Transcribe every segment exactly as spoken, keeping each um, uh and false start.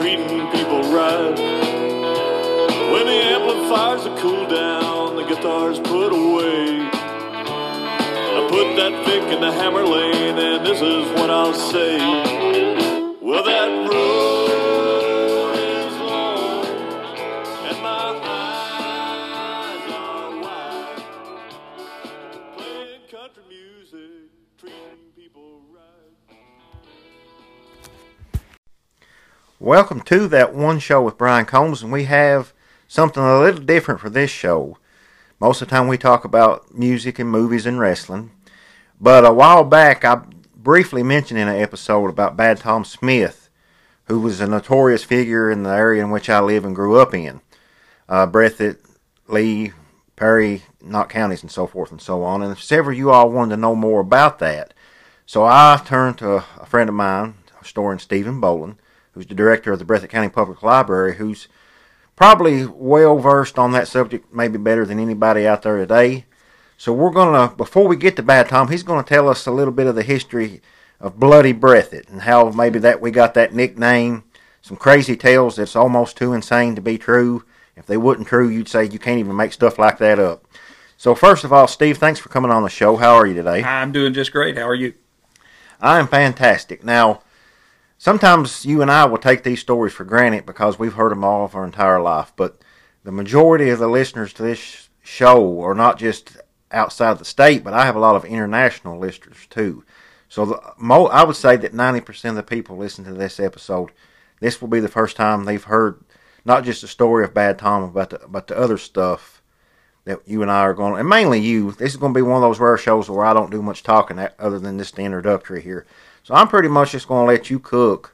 treating people right. When the amplifiers are cooled down, the guitar's put away. I put that pick in the hammer lane, and this is what I'll say. Well, that road is long, and my eyes are wide. Playing country music, treating people right. Welcome to That One Show with Brian Combs, and we have something a little different for this show. Most of the time we talk about music and movies and wrestling, but a while back I briefly mentioned in an episode about Bad Tom Smith, who was a notorious figure in the area in which I live and grew up in. Uh, Breathitt, Lee, Perry, Knott counties, and so forth and so on, and several of you all wanted to know more about that. So I turned to a friend of mine, historian Stephen Boland, who's the director of the Breathitt County Public Library, who's probably well versed on that subject, maybe better than anybody out there today. So we're going to, before we get to Bad Tom, he's going to tell us a little bit of the history of Bloody Breathitt and how maybe that we got that nickname, some crazy tales that's almost too insane to be true. If they wasn't true, you'd say you can't even make stuff like that up. So first of all, Steve, thanks for coming on the show. How are you today? I'm doing just great. How are you? I am fantastic. Now, sometimes you and I will take these stories for granted because we've heard them all of our entire life, but the majority of the listeners to this show are not just outside the state, but I have a lot of international listeners too. So the, mo, I would say that ninety percent of the people listening to this episode, this will be the first time they've heard not just the story of Bad Tom, but the, but the other stuff that you and I are going to, and mainly you. This is going to be one of those rare shows where I don't do much talking other than just the introductory here. So I'm pretty much just going to let you cook.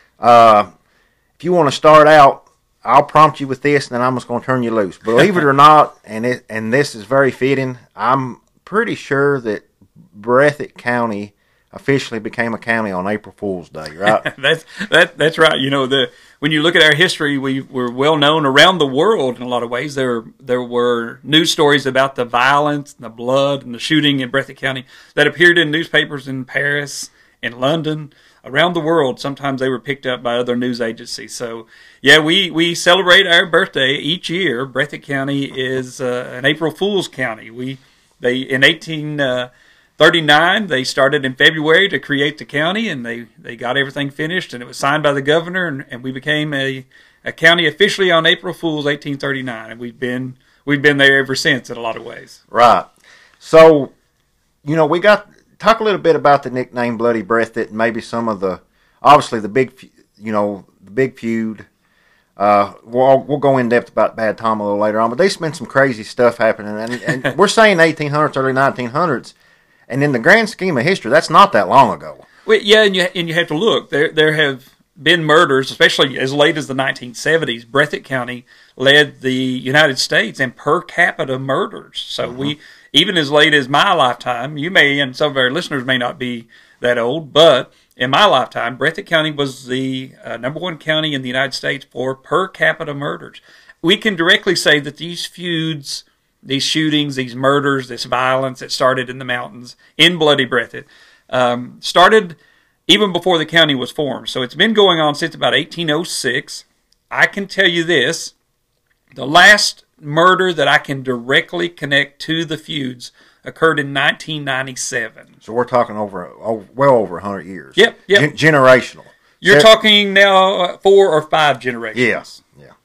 Uh, if you want to start out, I'll prompt you with this, and then I'm just going to turn you loose. Believe it or not, and it, and this is very fitting, I'm pretty sure that Breathitt County officially became a county on April Fool's Day, right? that's that that's right. You know, the when you look at our history, we were well known around the world in a lot of ways. There there were news stories about the violence, and the blood, and the shooting in Breathitt County that appeared in newspapers in Paris, in London, around the world. Sometimes they were picked up by other news agencies. So, yeah, we, we celebrate our birthday each year. Breathitt County is uh, an April Fool's county. We they in eighteen thirty-nine they started in February to create the county, and they, they got everything finished, and it was signed by the governor, and, and we became a, a county officially on April Fool's eighteen thirty-nine, and we've been we've been there ever since in a lot of ways. Right. So, you know, we got. Talk a little bit about the nickname Bloody Breathitt and maybe some of the, obviously the big, you know, the big feud. Uh, we'll, we'll go in depth about Bad Tom a little later on, but there's been some crazy stuff happening. And, and we're saying eighteen hundreds, early nineteen hundreds, and in the grand scheme of history, that's not that long ago. Well, yeah, and you, and you have to look. There, there have been murders, especially as late as the nineteen seventies. Breathitt County led the United States in per capita murders. So mm-hmm. we... Even as late as my lifetime, you may, and some of our listeners may not be that old, but in my lifetime, Breathitt County was the uh, number one county in the United States for per capita murders. We can directly say that these feuds, these shootings, these murders, this violence that started in the mountains in Bloody Breathitt, um, started even before the county was formed. So it's been going on since about eighteen oh six. I can tell you this, the last murder that I can directly connect to the feuds occurred in nineteen ninety-seven. So we're talking over, over well over one hundred years. Yep, yep. Gen- generational. You're so, talking now four or five generations. Yes, yeah, yeah.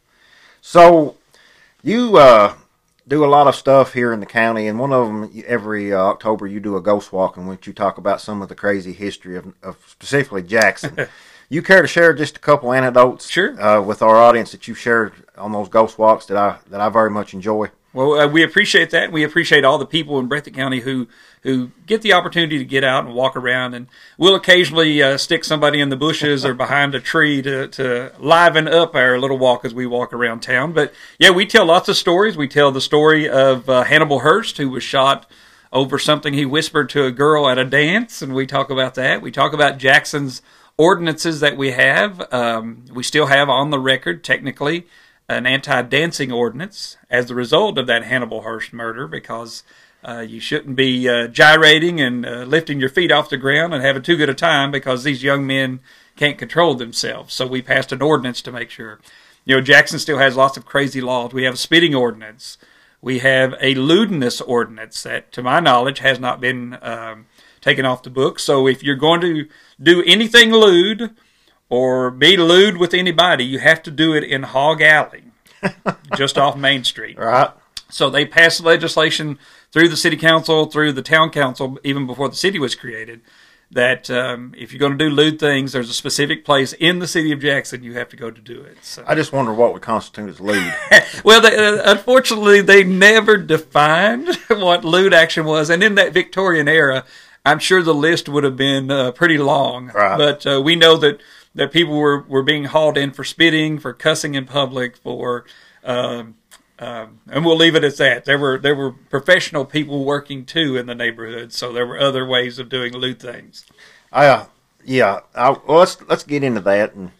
So you uh, do a lot of stuff here in the county, and one of them, every uh, October you do a ghost walk in which you talk about some of the crazy history of, of specifically Jackson. You care to share just a couple anecdotes sure. uh, with our audience that you've shared on those ghost walks that I that I very much enjoy? Well, uh, we appreciate that. We appreciate all the people in Breathitt County who who get the opportunity to get out and walk around. And we'll occasionally uh, stick somebody in the bushes or behind a tree to, to liven up our little walk as we walk around town. But, yeah, we tell lots of stories. We tell the story of uh, Hannibal Hurst, who was shot over something he whispered to a girl at a dance, and we talk about that. We talk about Jackson's ordinances that we have. Um, we still have on the record, technically, an anti-dancing ordinance as the result of that Hannibal Hurst murder, because Uh, you shouldn't be uh, gyrating and uh, lifting your feet off the ground and having too good a time because these young men can't control themselves. So we passed an ordinance to make sure. You know, Jackson still has lots of crazy laws. We have a spitting ordinance. We have a lewdness ordinance that, to my knowledge, has not been um, taken off the books. So if you're going to do anything lewd or be lewd with anybody, you have to do it in Hog Alley, just off Main Street. Right. So they passed legislation through the city council, through the town council, even before the city was created, that um, if you're going to do lewd things, there's a specific place in the city of Jackson you have to go to do it. So. I just wonder what would constitute as lewd. Well, they, uh, unfortunately, they never defined what lewd action was. And in that Victorian era, I'm sure the list would have been uh, pretty long. Right. But uh, we know that, that people were, were being hauled in for spitting, for cussing in public, for... Um, Um, and we'll leave it at that. There were there were professional people working too in the neighborhood, so there were other ways of doing lewd things. I, uh, yeah. I, well, let's let's get into that. And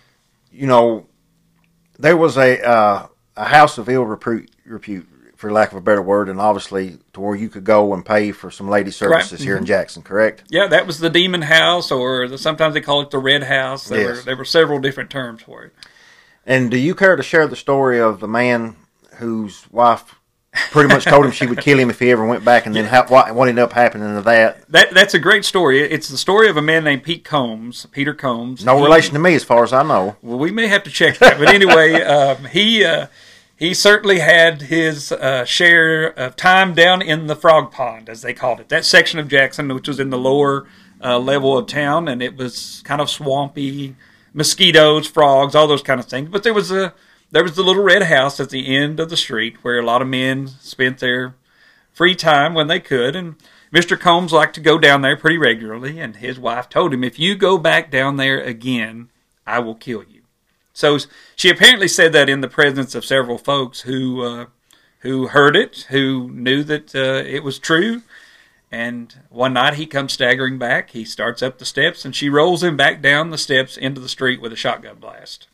you know, there was a uh, a house of ill repute, repute, for lack of a better word, and obviously to where you could go and pay for some lady services Right. here Mm-hmm. in Jackson. Correct? Yeah, that was the Demon House, or the, sometimes they call it the Red House. There Yes. were there were several different terms for it. And do you care to share the story of the man whose wife pretty much told him she would kill him if he ever went back, and then how, what, what ended up happening to that? That that's a great story. It's the story of a man named Pete Combs, Peter Combs. No He- relation to me, as far as I know. Well, we may have to check that, but anyway, um, he uh, he certainly had his uh, share of time down in the Frog Pond, as they called it, that section of Jackson, which was in the lower uh, level of town, and it was kind of swampy, mosquitoes, frogs, all those kind of things. But there was a there was the little red house at the end of the street where a lot of men spent their free time when they could, and Mister Combs liked to go down there pretty regularly, and his wife told him, if you go back down there again, I will kill you. So she apparently said that in the presence of several folks who uh, who heard it, who knew that uh, it was true. And one night he comes staggering back. He starts up the steps, and she rolls him back down the steps into the street with a shotgun blast.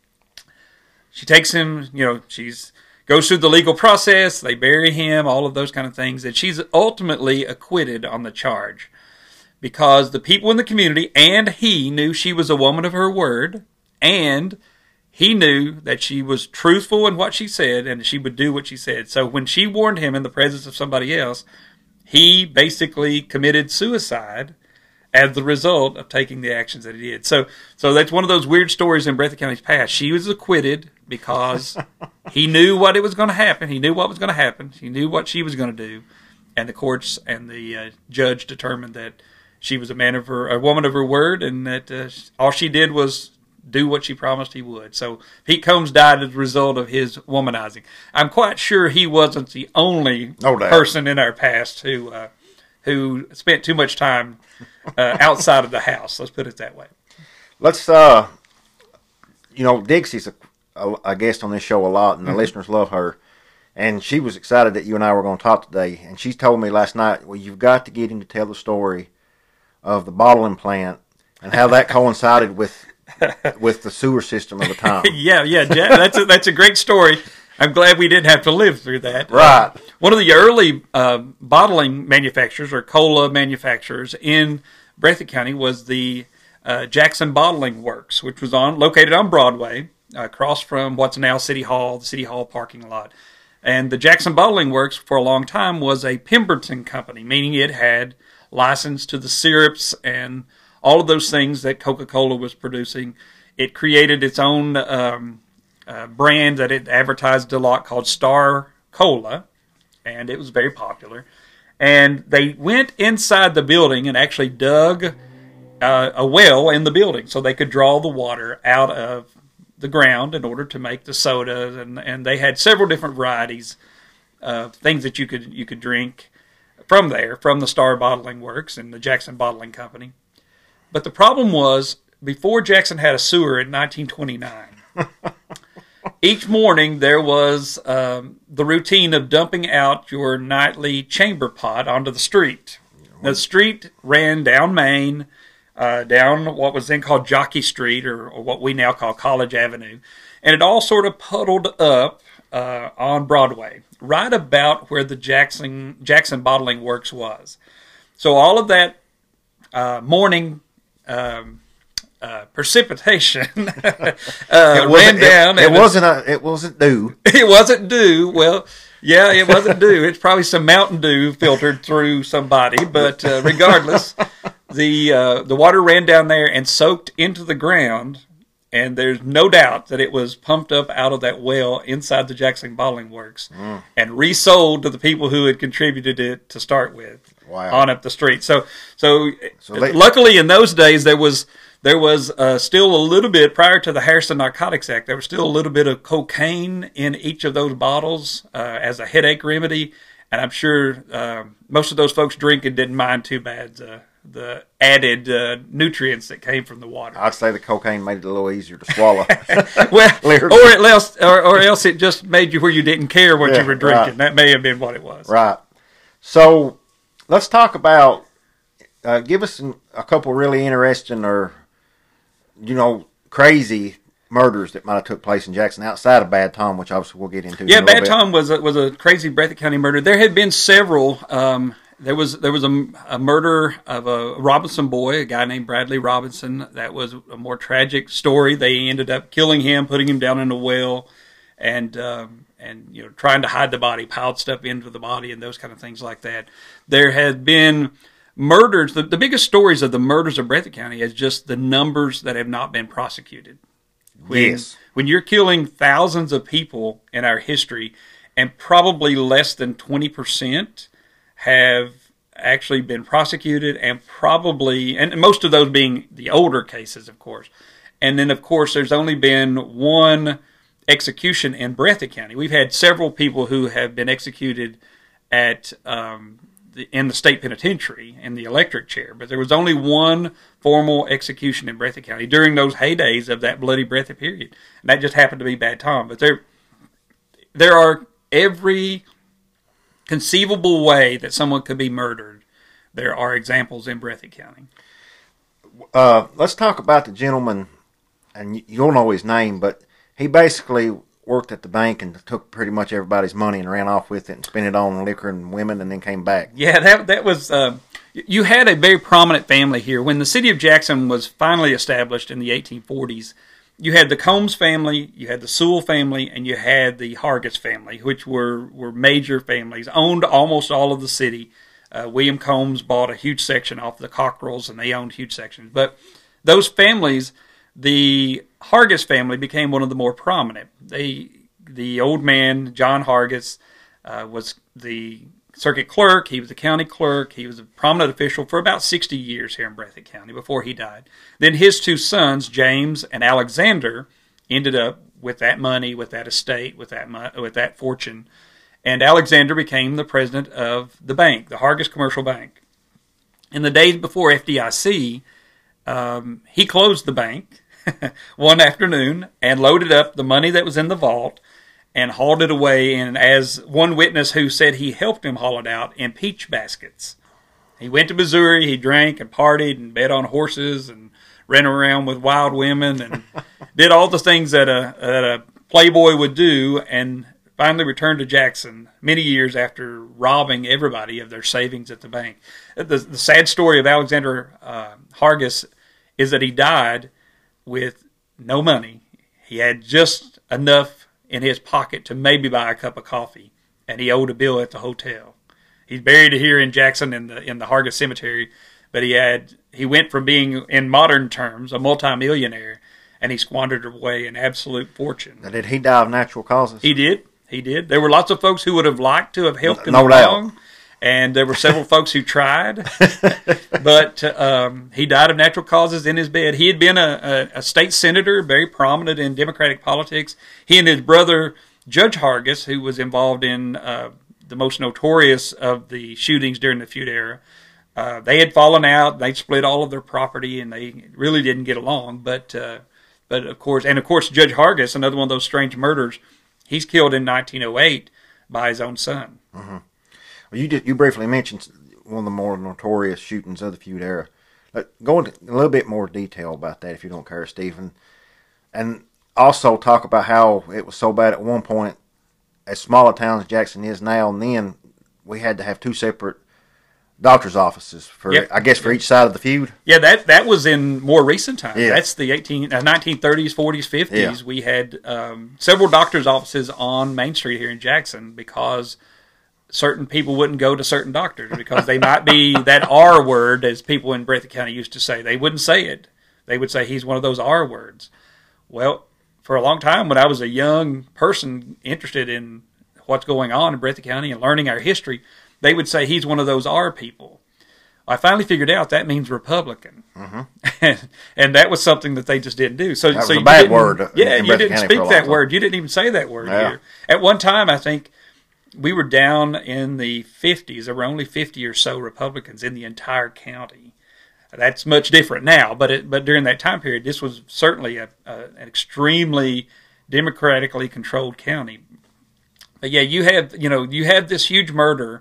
She takes him, you know, she's goes through the legal process. They bury him, all of those kind of things. And she's ultimately acquitted on the charge because the people in the community and he knew she was a woman of her word, and he knew that she was truthful in what she said and she would do what she said. So when she warned him in the presence of somebody else, he basically committed suicide as the result of taking the actions that he did. So so that's one of those weird stories in Breathitt County's past. She was acquitted because he knew what it was going to happen. He knew what was going to happen. He knew what she was going to do. And the courts and the uh, judge determined that she was a man of her, a woman of her word, and that uh, all she did was do what she promised he would. So Pete Combs died as a result of his womanizing. I'm quite sure he wasn't the only No doubt. person in our past who uh, who spent too much time uh, outside of the house. Let's put it that way. Let's, uh, you know, Dixie's a, a, a guest on this show a lot, and the Mm-hmm. listeners love her. And she was excited that you and I were going to talk today. And she told me last night, well, you've got to get him to tell the story of the bottling plant and how that coincided with with the sewer system of the time. Yeah, yeah, Jack, that's a, that's a great story. I'm glad we didn't have to live through that. Right. Uh, one of the early uh, bottling manufacturers or cola manufacturers in Breathitt County was the uh, Jackson Bottling Works, which was on located on Broadway, uh, across from what's now City Hall, the City Hall parking lot. And the Jackson Bottling Works for a long time was a Pemberton company, meaning it had license to the syrups and all of those things that Coca-Cola was producing. It created its own um, uh, brand that it advertised a lot called Star Cola, and it was very popular. And they went inside the building and actually dug uh, a well in the building so they could draw the water out of the ground in order to make the sodas, and, and they had several different varieties of things that you could you could drink from there, from the Star Bottling Works and the Jackson Bottling Company. But the problem was, before Jackson had a sewer in nineteen twenty-nine, each morning there was um, the routine of dumping out your nightly chamber pot onto the street. The street ran down Main, uh, down what was then called Jockey Street, or, or what we now call College Avenue. And it all sort of puddled up uh, on Broadway, right about where the Jackson Jackson Bottling Works was. So all of that uh, morning um, uh, precipitation uh, ran down. It, it and wasn't a, it wasn't dew. It wasn't dew. Well, yeah, it wasn't dew. It's probably some Mountain Dew filtered through somebody. But uh, regardless, the uh, the water ran down there and soaked into the ground. And there's no doubt that it was pumped up out of that well inside the Jackson Bottling Works mm. and resold to the people who had contributed it to start with. Wow. On up the street. So, so, so they, luckily in those days there was there was uh, still a little bit prior to the Harrison Narcotics Act. There was still a little bit of cocaine in each of those bottles uh, as a headache remedy, and I'm sure uh, most of those folks drinking didn't mind too bad uh, the added uh, nutrients that came from the water. I'd say the cocaine made it a little easier to swallow. Well, or at else, or, or else it just made you where you didn't care what yeah, you were drinking. Right. That may have been what it was. Right. So let's talk about. Uh, give us some, a couple really interesting or, you know, crazy murders that might have took place in Jackson outside of Bad Tom, which obviously we'll get into. Yeah, in a little Bad bit. Tom was a, was a crazy Breathitt County murder. There had been several. Um, there was there was a, a murder of a Robinson boy, a guy named Bradley Robinson. That was a more tragic story. They ended up killing him, putting him down in a well, and um, and you know trying to hide the body, piled stuff into the body, and those kind of things like that. There had been murders. The, the biggest stories of the murders of Breathitt County is just the numbers that have not been prosecuted. When, yes. When you're killing thousands of people in our history, and probably less than twenty percent have actually been prosecuted, and probably, and most of those being the older cases, of course. And then, of course, there's only been one execution in Breathitt County. We've had several people who have been executed at um, the, in the state penitentiary in the electric chair, but there was only one formal execution in Breathitt County during those heydays of that bloody Breathitt period, and that just happened to be Bad Tom. But there, there are every conceivable way that someone could be murdered. There are examples in Breathitt County. Uh, let's talk about the gentleman, and you'll know his name, but he basically worked at the bank and took pretty much everybody's money and ran off with it and spent it on liquor and women and then came back. Yeah, that that was. Uh, you had a very prominent family here. When the city of Jackson was finally established in the eighteen forties, you had the Combs family, you had the Sewell family, and you had the Hargis family, which were, were major families, owned almost all of the city. Uh, William Combs bought a huge section off the Cockrells, and they owned huge sections. But those families, the Hargis family became one of the more prominent. They, the old man, John Hargis, uh, was the circuit clerk. He was the county clerk. He was a prominent official for about sixty years here in Breathitt County before he died. Then his two sons, James and Alexander, ended up with that money, with that estate, with that mo- with that fortune. And Alexander became the president of the bank, the Hargis Commercial Bank. In the days before F D I C, um, he closed the bank one afternoon and loaded up the money that was in the vault and hauled it away, and as one witness who said he helped him haul it out, in peach baskets. He went to Missouri, he drank and partied and bet on horses and ran around with wild women and did all the things that a, that a playboy would do, and finally returned to Jackson many years after robbing everybody of their savings at the bank. The, the sad story of Alexander uh, Hargis is that he died with no money. He had just enough in his pocket to maybe buy a cup of coffee, and he owed a bill at the hotel. He's buried here in Jackson in the in the Hargis Cemetery, but he had he went from being, in modern terms, a multimillionaire, and he squandered away an absolute fortune. Now, did he die of natural causes? He did. He did. There were lots of folks who would have liked to have helped him No along, doubt. and there were several folks who tried, but um, he died of natural causes in his bed. He had been a, a, a state senator, very prominent in Democratic politics. He and his brother, Judge Hargis, who was involved in uh, the most notorious of the shootings during the feud era, uh, they had fallen out. They split all of their property, and they really didn't get along. But, uh, but of course, and of course, Judge Hargis, another one of those strange murders, he's killed in nineteen oh eight by his own son. Mm-hmm. Well, you did, you briefly mentioned one of the more notorious shootings of the feud era. Uh, go into a little bit more detail about that, if you don't care, Stephen. And also talk about how it was so bad at one point, as small a town as Jackson is now, and then we had to have two separate doctor's offices for, yep. I guess, for each side of the feud. Yeah, that that was in more recent times. Yeah. That's the eighteen, uh, nineteen thirties, forties, fifties. Yeah. We had um, several doctor's offices on Main Street here in Jackson because certain people wouldn't go to certain doctors because they might be that R word, as people in Breathitt County used to say. They wouldn't say it. They would say he's one of those R words. Well, for a long time, when I was a young person interested in what's going on in Breathitt County and learning our history, they would say he's one of those R people. I finally figured out that means Republican, mm-hmm. and, and that was something that they just didn't do. So, that so was you a bad didn't, word. Yeah, in you didn't County speak that time. word. You didn't even say that word yeah. here. At one time, I think we were down in the fifties. There were only fifty or so Republicans in the entire county. That's much different now, but it, but during that time period, this was certainly a, a, an extremely democratically controlled county. But yeah, you have you know you have this huge murder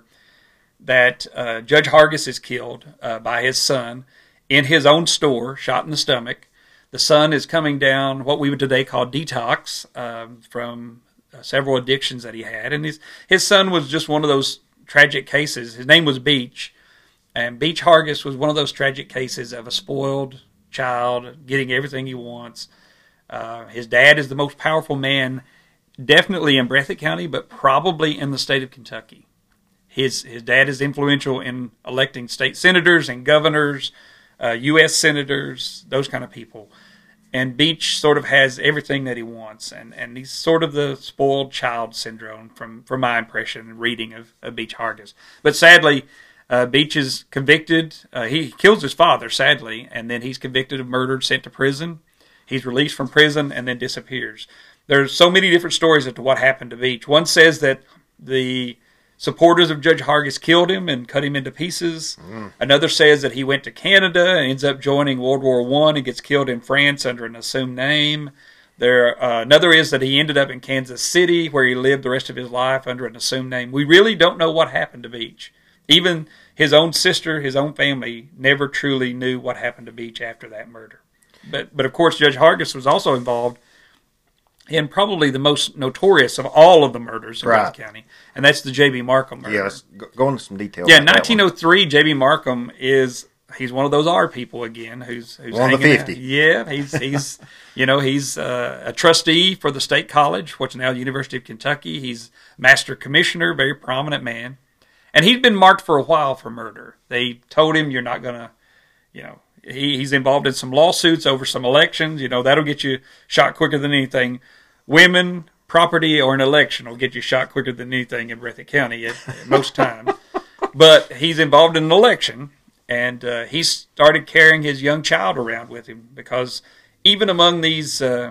that uh, Judge Hargis is killed uh, by his son in his own store, shot in the stomach. The son is coming down what we would today call detox um, from uh, several addictions that he had, and his his son was just one of those tragic cases. His name was Beach, and Beach Hargis was one of those tragic cases of a spoiled child getting everything he wants. Uh, his dad is the most powerful man, definitely in Breathitt County, but probably in the state of Kentucky. His his dad is influential in electing state senators and governors, uh, U S senators, those kind of people. And Beach sort of has everything that he wants, and, and he's sort of the spoiled child syndrome from, from my impression and reading of, of Beach Hargis. But sadly, uh, Beach is convicted. Uh, he kills his father, sadly, and then he's convicted of murder, sent to prison. He's released from prison and then disappears. There's so many different stories as to what happened to Beach. One says that the supporters of Judge Hargis killed him and cut him into pieces. Mm. Another says that he went to Canada and ends up joining World War One and gets killed in France under an assumed name. There, uh, another is that he ended up in Kansas City, where he lived the rest of his life under an assumed name. We really don't know what happened to Beach. Even his own sister, his own family, never truly knew what happened to Beach after that murder. But, but of course, Judge Hargis was also involved in probably the most notorious of all of the murders in right. Breathitt County, and that's the J B. Markham murder. Yeah, let's go into some detail. Yeah, nineteen oh three, J B. Markham is, he's one of those R people again, who's, who's one of the fifty. Out. Yeah, he's, he's you know, he's uh, a trustee for the State College, what's now the University of Kentucky. He's master commissioner, very prominent man. And he's been marked for a while for murder. They told him, you're not going to, you know, He, he's involved in some lawsuits over some elections. You know, that'll get you shot quicker than anything. Women, property, or an election will get you shot quicker than anything in Breathitt County at, at most times. But he's involved in an election, and uh, he started carrying his young child around with him because even among these, uh,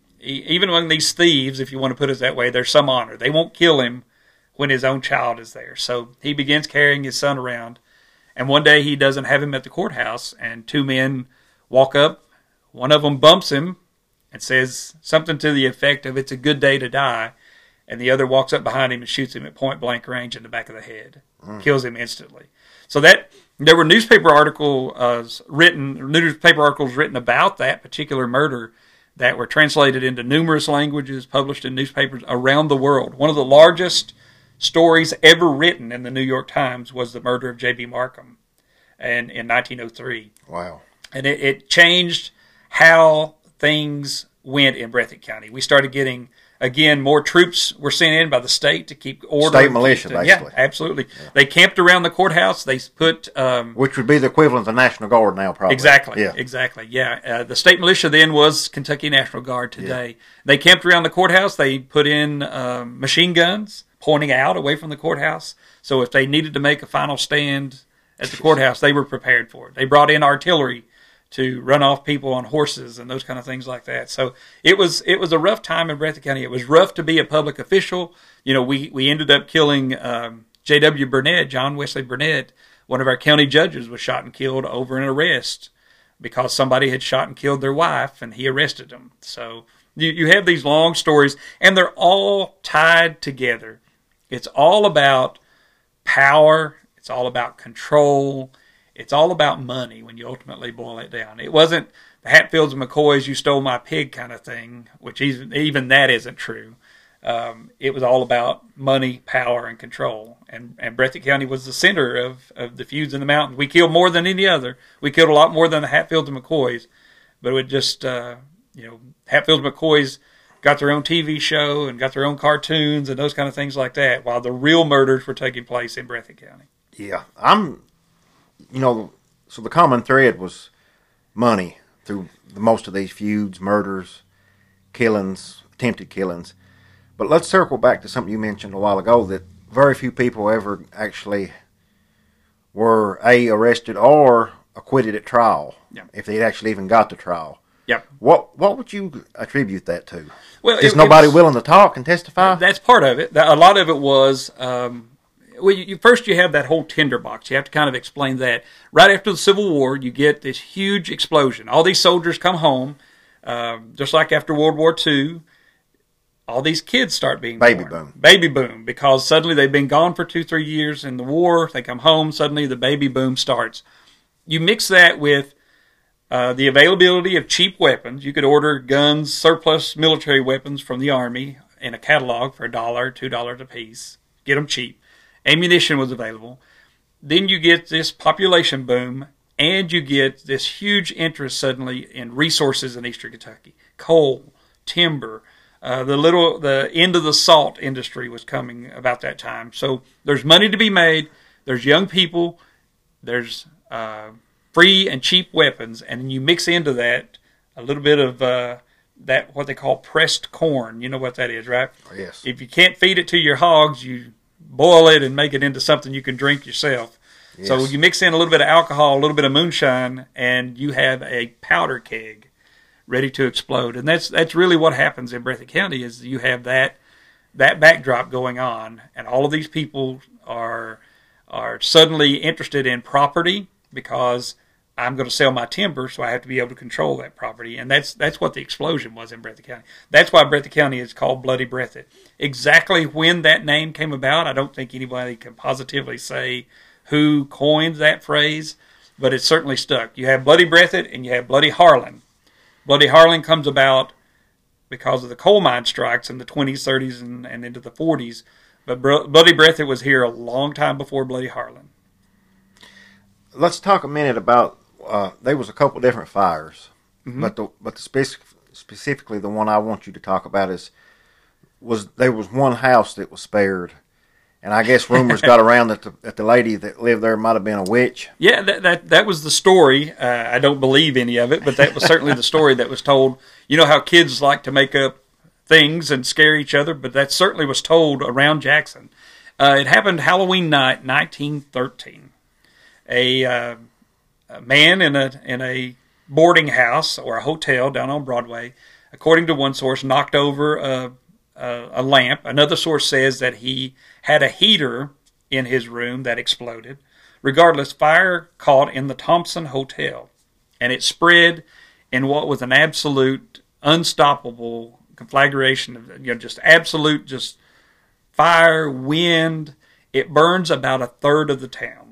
even among these thieves, if you want to put it that way, there's some honor. They won't kill him when his own child is there. So he begins carrying his son around. And one day he doesn't have him at the courthouse, and two men walk up. One of them bumps him and says something to the effect of, "It's a good day to die." And the other walks up behind him and shoots him at point blank range in the back of the head. Mm. Kills him instantly. So that there were newspaper articles uh, written, newspaper articles written about that particular murder that were translated into numerous languages, published in newspapers around the world. One of the largest stories ever written in the New York Times was the murder of J B. Markham and in nineteen oh three. Wow. And it, it changed how things went in Breathitt County. We started getting, again, more troops were sent in by the state to keep order. State militia, to, basically. Yeah, absolutely. Yeah. They camped around the courthouse. They put... Um, Which would be the equivalent of the National Guard now, probably. Exactly. Yeah. Exactly, yeah. Uh, the state militia then was Kentucky National Guard today. Yeah. They camped around the courthouse. They put in um, machine guns pointing out away from the courthouse. So if they needed to make a final stand at the courthouse, they were prepared for it. They brought in artillery to run off people on horses and those kind of things like that. So it was it was a rough time in Breathitt County. It was rough to be a public official. You know, we, we ended up killing um, J W. Burnett, John Wesley Burnett. One of our county judges was shot and killed over an arrest because somebody had shot and killed their wife, and he arrested them. So you, you have these long stories, and they're all tied together. It's all about power. It's all about control. It's all about money when you ultimately boil it down. It wasn't the Hatfields and McCoys, you stole my pig kind of thing, which even, even that isn't true. Um, it was all about money, power, and control. And, and Breathitt County was the center of, of the feuds in the mountains. We killed more than any other. We killed a lot more than the Hatfields and McCoys. But it would just, uh, you know, Hatfields and McCoys got their own T V show and got their own cartoons and those kind of things like that, while the real murders were taking place in Breathitt County. Yeah, I'm, you know, so the common thread was money through the, most of these feuds, murders, killings, attempted killings. But let's circle back to something you mentioned a while ago, that very few people ever actually were, A, arrested or acquitted at trial, yeah. if they'd actually even got to trial. Yep. What what would you attribute that to? Well, Just it, nobody was, willing to talk and testify? That's part of it. A lot of it was, um, well, you, first you have that whole tinderbox. You have to kind of explain that. Right after the Civil War, you get this huge explosion. All these soldiers come home, um, just like after World War Two. All these kids start being Baby born. boom. Baby boom, because suddenly they've been gone for two, three years in the war. They come home, suddenly the baby boom starts. You mix that with uh, the availability of cheap weapons. You could order guns, surplus military weapons from the Army in a catalog for a dollar, two dollars a piece. Get them cheap. Ammunition was available. Then you get this population boom, and you get this huge interest suddenly in resources in eastern Kentucky. Coal, timber. Uh, the little the end of the salt industry was coming about that time. So there's money to be made. There's young people. There's uh, free and cheap weapons, and you mix into that a little bit of uh, that what they call pressed corn. You know what that is, right? Yes. If you can't feed it to your hogs, you boil it and make it into something you can drink yourself. Yes. So you mix in a little bit of alcohol, a little bit of moonshine, and you have a powder keg ready to explode. And that's that's really what happens in Breathitt County, is you have that that backdrop going on, and all of these people are are suddenly interested in property, because I'm going to sell my timber, so I have to be able to control that property. And that's that's what the explosion was in Breathitt County. That's why Breathitt County is called Bloody Breathitt. Exactly when that name came about, I don't think anybody can positively say who coined that phrase, but it's certainly stuck. You have Bloody Breathitt and you have Bloody Harlan. Bloody Harlan comes about because of the coal mine strikes in the twenties, thirties, and, and into the forties. But Bloody Breathitt was here a long time before Bloody Harlan. Let's talk a minute about, uh, there was a couple different fires, mm-hmm. but the but the specific, specifically the one I want you to talk about is, was there was one house that was spared. And I guess rumors got around that the, that the lady that lived there might have been a witch. Yeah, that that, that was the story. Uh, I don't believe any of it, but that was certainly the story that was told. You know how kids like to make up things and scare each other, but that certainly was told around Jackson. Uh, it happened Halloween night, nineteen thirteen. A, uh, a man in a in a boarding house or a hotel down on Broadway, according to one source, knocked over a a, a lamp. Another source says that he had a heater in his room that exploded. Regardless, fire caught in the Thompson Hotel, and it spread in what was an absolute unstoppable conflagration of, you know, just absolute just fire, wind. It burns about a third of the town.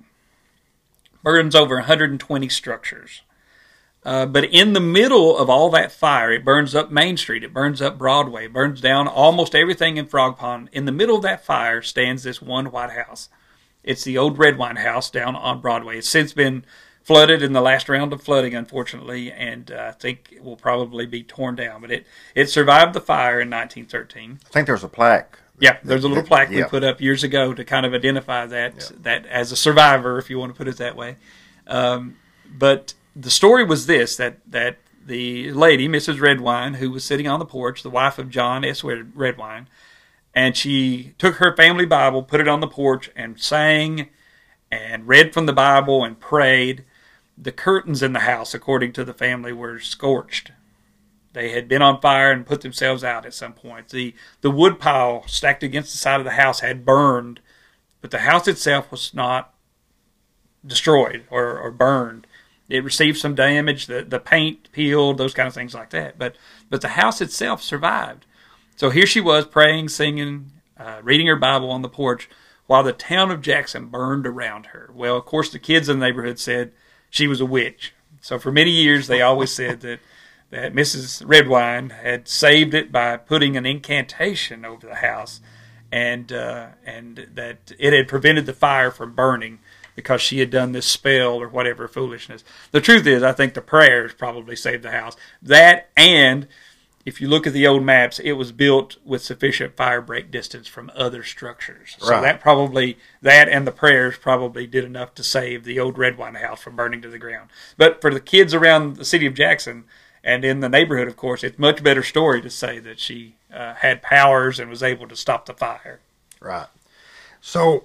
Burns over one hundred twenty structures. Uh, but in the middle of all that fire, it burns up Main Street, it burns up Broadway, it burns down almost everything in Frog Pond. In the middle of that fire stands this one white house. It's the old Redwine house down on Broadway. It's since been flooded in the last round of flooding, unfortunately, and uh, I think it will probably be torn down. But it, it survived the fire in nineteen thirteen. I think there's a plaque. Yeah, there's a little plaque yeah. we put up years ago to kind of identify that yeah. that as a survivor, if you want to put it that way. Um, but the story was this, that, that the lady, Missus Redwine, who was sitting on the porch, the wife of John S. Redwine, and she took her family Bible, put it on the porch, and sang and read from the Bible and prayed. The curtains in the house, according to the family, were scorched. They had been on fire and put themselves out at some point. The, the wood pile stacked against the side of the house had burned, but the house itself was not destroyed or, or burned. It received some damage, the, the paint peeled, those kind of things like that. But but the house itself survived. So here she was praying, singing, uh, reading her Bible on the porch, while the town of Jackson burned around her. Well, of course, the kids in the neighborhood said she was a witch. So for many years, they always said that, that Missus Redwine had saved it by putting an incantation over the house, and uh, and that it had prevented the fire from burning because she had done this spell or whatever foolishness. The truth is, I think the prayers probably saved the house. That, and if you look at the old maps, it was built with sufficient fire break distance from other structures. So right. that probably, that and the prayers probably did enough to save the old Redwine house from burning to the ground. But for the kids around the city of Jackson and in the neighborhood, of course, it's a much better story to say that she uh, had powers and was able to stop the fire. Right. So,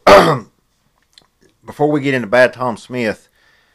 before we get into Bad Tom Smith,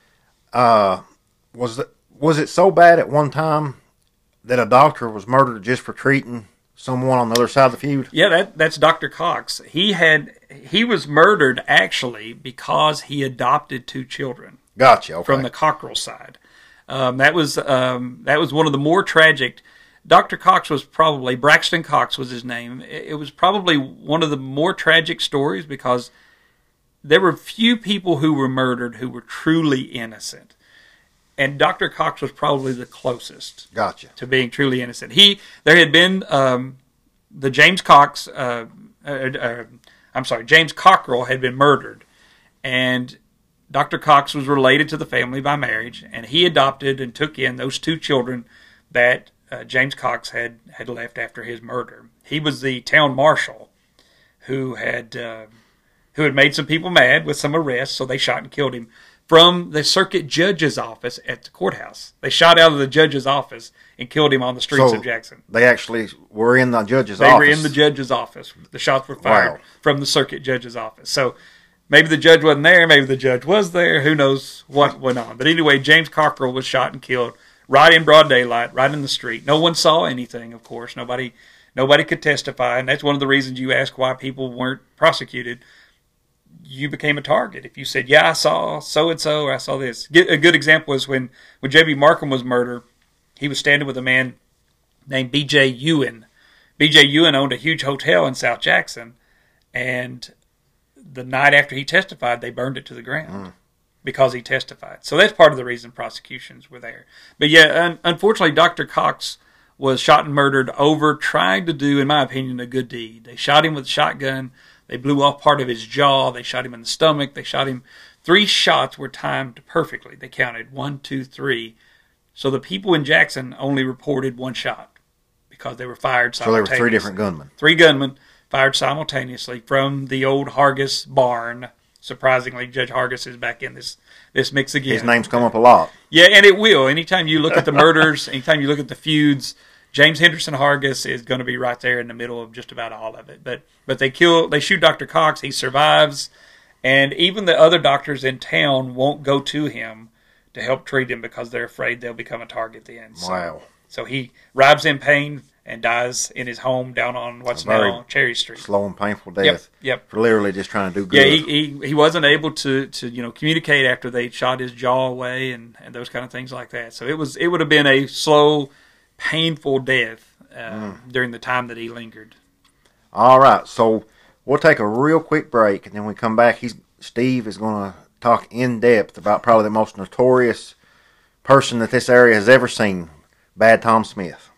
uh, was it, was it so bad at one time that a doctor was murdered just for treating someone on the other side of the feud? Yeah, that that's Doctor Cox. He had he was murdered actually because he adopted two children. Gotcha. Okay. From the Cockrell side. Um, that was um, that was one of the more tragic. Doctor Cox was probably Braxton Cox was his name. It was probably one of the more tragic stories because there were few people who were murdered who were truly innocent. And Doctor Cox was probably the closest gotcha. to being truly innocent. He there had been um, the James Cox, uh, uh, uh, I'm sorry, James Cockrell had been murdered, and Doctor Cox was related to the family by marriage, and he adopted and took in those two children that uh, James Cox had had left after his murder. He was the town marshal who had uh, who had made some people mad with some arrests, so they shot and killed him. From the circuit judge's office at the courthouse. They shot out of the judge's office and killed him on the streets so of Jackson. They actually were in the judge's they office? They were in the judge's office. The shots were fired wow. from the circuit judge's office. So maybe the judge wasn't there. Maybe the judge was there. Who knows what went on. But anyway, James Cockrell was shot and killed right in broad daylight, right in the street. No one saw anything, of course. Nobody, nobody could testify. And that's one of the reasons you ask why people weren't prosecuted. You became a target. If you said, yeah, I saw so-and-so, or I saw this. A good example is when, when J B. Markham was murdered, he was standing with a man named B J. Ewan. B J. Ewan owned a huge hotel in South Jackson, and the night after he testified, they burned it to the ground mm. because he testified. So that's part of the reason prosecutions were there. But yeah, un- unfortunately, Doctor Cox was shot and murdered over trying to do, in my opinion, a good deed. They shot him with a shotgun. They blew off part of his jaw. They shot him in the stomach. They shot him. Three shots were timed perfectly. They counted one, two, three. So the people in Jackson only reported one shot because they were fired simultaneously. So there were three different gunmen. Three gunmen fired simultaneously from the old Hargis barn. Surprisingly, Judge Hargis is back in this, this mix again. His name's come up a lot. Yeah, and it will. Anytime you look at the murders, anytime you look at the feuds, James Henderson Hargis is going to be right there in the middle of just about all of it. But but they kill, they shoot Doctor Cox. He survives, and even the other doctors in town won't go to him to help treat him because they're afraid they'll become a target then. So, wow. So he writhes in pain and dies in his home down on what's now Cherry Street. Slow and painful death. Yep, yep. For literally just trying to do good. Yeah, he, he he wasn't able to, to you know communicate after they shot his jaw away and, and those kind of things like that. So it was it would have been a slow, painful death uh, mm. during the time that he lingered. All right, so we'll take a real quick break, and then when we come back, he's Steve is going to talk in depth about probably the most notorious person that this area has ever seen, Bad Tom Smith.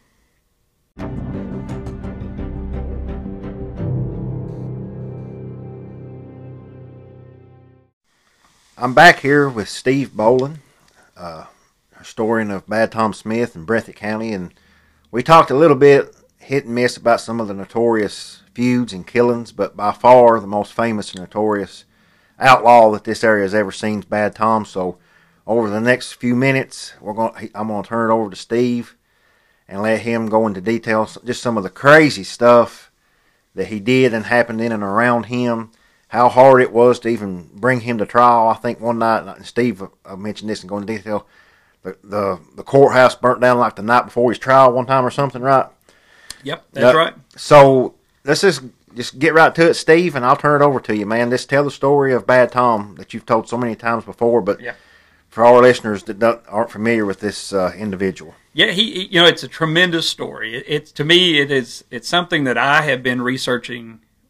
I'm back here with Steve Boland, uh, historian of Bad Tom Smith in Breathitt County, and we talked a little bit, hit and miss, about some of the notorious feuds and killings, but by far the most famous and notorious outlaw that this area has ever seen is Bad Tom. So over the next few minutes, we're going. I'm going to turn it over to Steve and let him go into details, just some of the crazy stuff that he did and happened in and around him, how hard it was to even bring him to trial. I think one night, and Steve uh, mentioned this and go into detail, the, the the courthouse burnt down like the night before his trial one time or something, right? Yep, that's uh, right. So let's just, just get right to it, Steve, and I'll turn it over to you, man. Just tell the story of Bad Tom that you've told so many times before, but yeah. for our listeners that don't, aren't familiar with this uh, individual. Yeah, he, he, you know, it's a tremendous story. It, it's to me, it is, it's something that I have been researching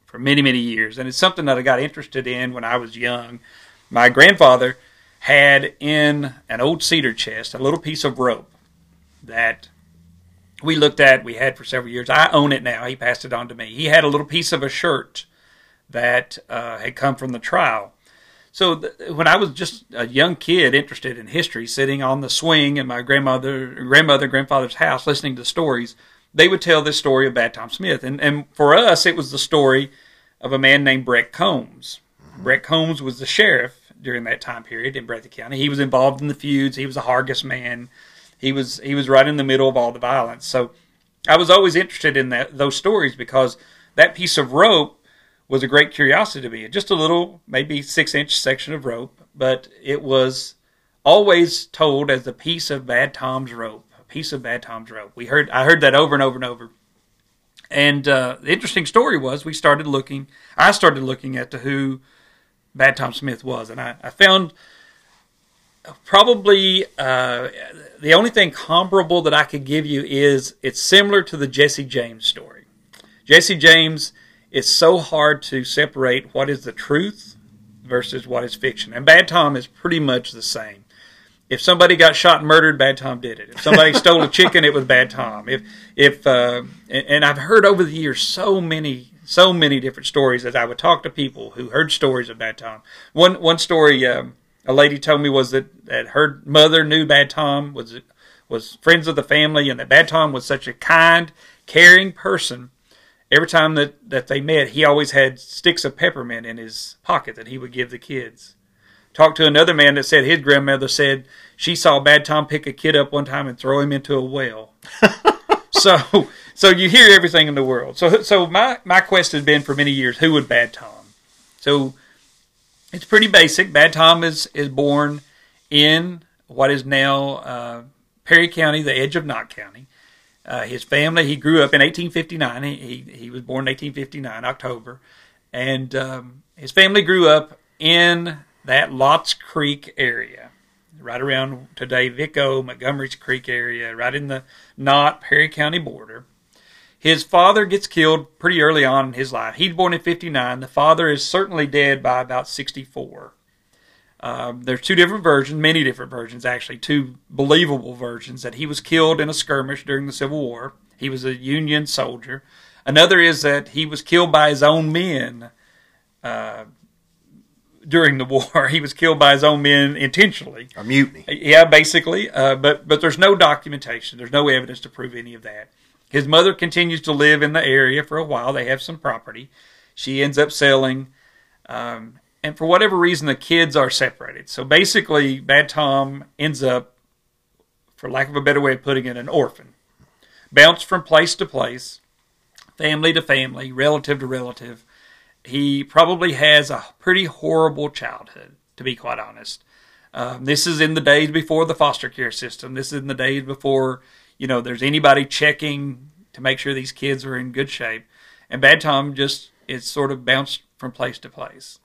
for many, many years. And it's something that I got interested in when I was young. My grandfather had in an old cedar chest a little piece of rope that we looked at, we had for several years. I own it now. He passed it on to me. He had a little piece of a shirt that uh, had come from the trial. So th- when I was just a young kid interested in history, sitting on the swing in my grandmother, grandmother, grandfather's house, listening to stories, they would tell this story of Bad Tom Smith. And, and for us, it was the story of a man named Brett Combs. Mm-hmm. Brett Combs was the sheriff during that time period in Breathitt County. He was involved in the feuds. He was a Hargis man. He was he was right in the middle of all the violence. So I was always interested in that those stories because that piece of rope was a great curiosity to me. Just a little, maybe six-inch section of rope, but it was always told as a piece of Bad Tom's rope, a piece of Bad Tom's rope. We heard I heard that over and over and over. And uh, the interesting story was we started looking, I started looking at to who Bad Tom Smith was, and I, I found probably uh, the only thing comparable that I could give you is it's similar to the Jesse James story. Jesse James, it's so hard to separate what is the truth versus what is fiction. And Bad Tom is pretty much the same. If somebody got shot and murdered, Bad Tom did it. If somebody stole a chicken, it was Bad Tom. If if uh, and, and I've heard over the years so many so many different stories as I would talk to people who heard stories of Bad Tom. One one story um, a lady told me was that, that her mother knew Bad Tom, was was friends of the family, and that Bad Tom was such a kind, caring person. Every time that, that they met, he always had sticks of peppermint in his pocket that he would give the kids. Talked to another man that said his grandmother said she saw Bad Tom pick a kid up one time and throw him into a well. so so you hear everything in the world. So so my, my quest has been for many years, who would Bad Tom? So it's pretty basic. Bad Tom is, is born in what is now uh, Perry County, the edge of Knott County. Uh, his family, he grew up in eighteen fifty-nine. He he, he was born in eighteen fifty-nine, October. And um, his family grew up in that Lots Creek area, right around today Vico, Montgomery's Creek area, right in the Knott, Perry County border. His father gets killed pretty early on in his life. He's born in fifty-nine. The father is certainly dead by about sixty-four. Um, there's two different versions, many different versions actually, two believable versions, that he was killed in a skirmish during the Civil War. He was a Union soldier. Another is that he was killed by his own men uh, during the war. He was killed by his own men intentionally. A mutiny. Yeah, basically. Uh, but, but there's no documentation. There's no evidence to prove any of that. His mother continues to live in the area for a while. They have some property. She ends up selling. Um, and for whatever reason, the kids are separated. So basically, Bad Tom ends up, for lack of a better way of putting it, an orphan. Bounced from place to place, family to family, relative to relative. He probably has a pretty horrible childhood, to be quite honest. Um, this is in the days before the foster care system. This is in the days before, you know, there's anybody checking to make sure these kids are in good shape. And Bad Tom just is sort of bounced from place to place.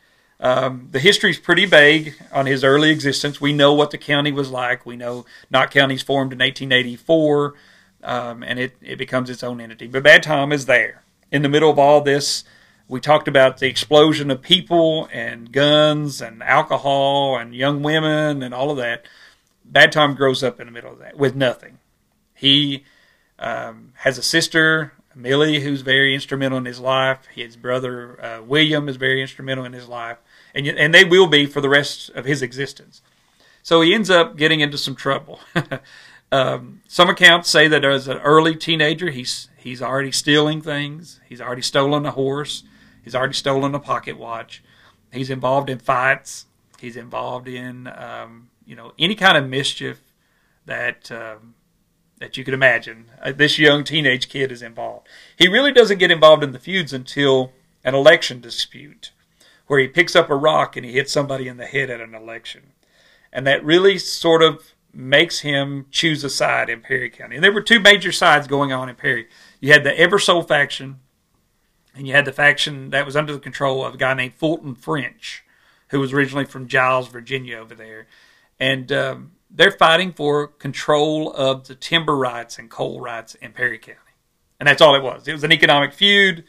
Um, the history's pretty vague on his early existence. We know what the county was like. We know Knott County's formed in eighteen eighty-four, um, and it, it becomes its own entity. But Bad Tom is there. In the middle of all this, we talked about the explosion of people and guns and alcohol and young women and all of that. Bad Tom grows up in the middle of that with nothing. He um, has a sister, Millie, who's very instrumental in his life. His brother, uh, William, is very instrumental in his life. And, and they will be for the rest of his existence. So he ends up getting into some trouble. um, some accounts say that as an early teenager, he's he's already stealing things. He's already stolen a horse. He's already stolen a pocket watch. He's involved in fights. He's involved in um, you know any kind of mischief that um, that you could imagine. Uh, this young teenage kid is involved. He really doesn't get involved in the feuds until an election dispute, where he picks up a rock and he hits somebody in the head at an election. And that really sort of makes him choose a side in Perry County. And there were two major sides going on in Perry. You had the Eversole faction, and you had the faction that was under the control of a guy named Fulton French, who was originally from Giles, Virginia over there. And um, they're fighting for control of the timber rights and coal rights in Perry County. And that's all it was. It was an economic feud.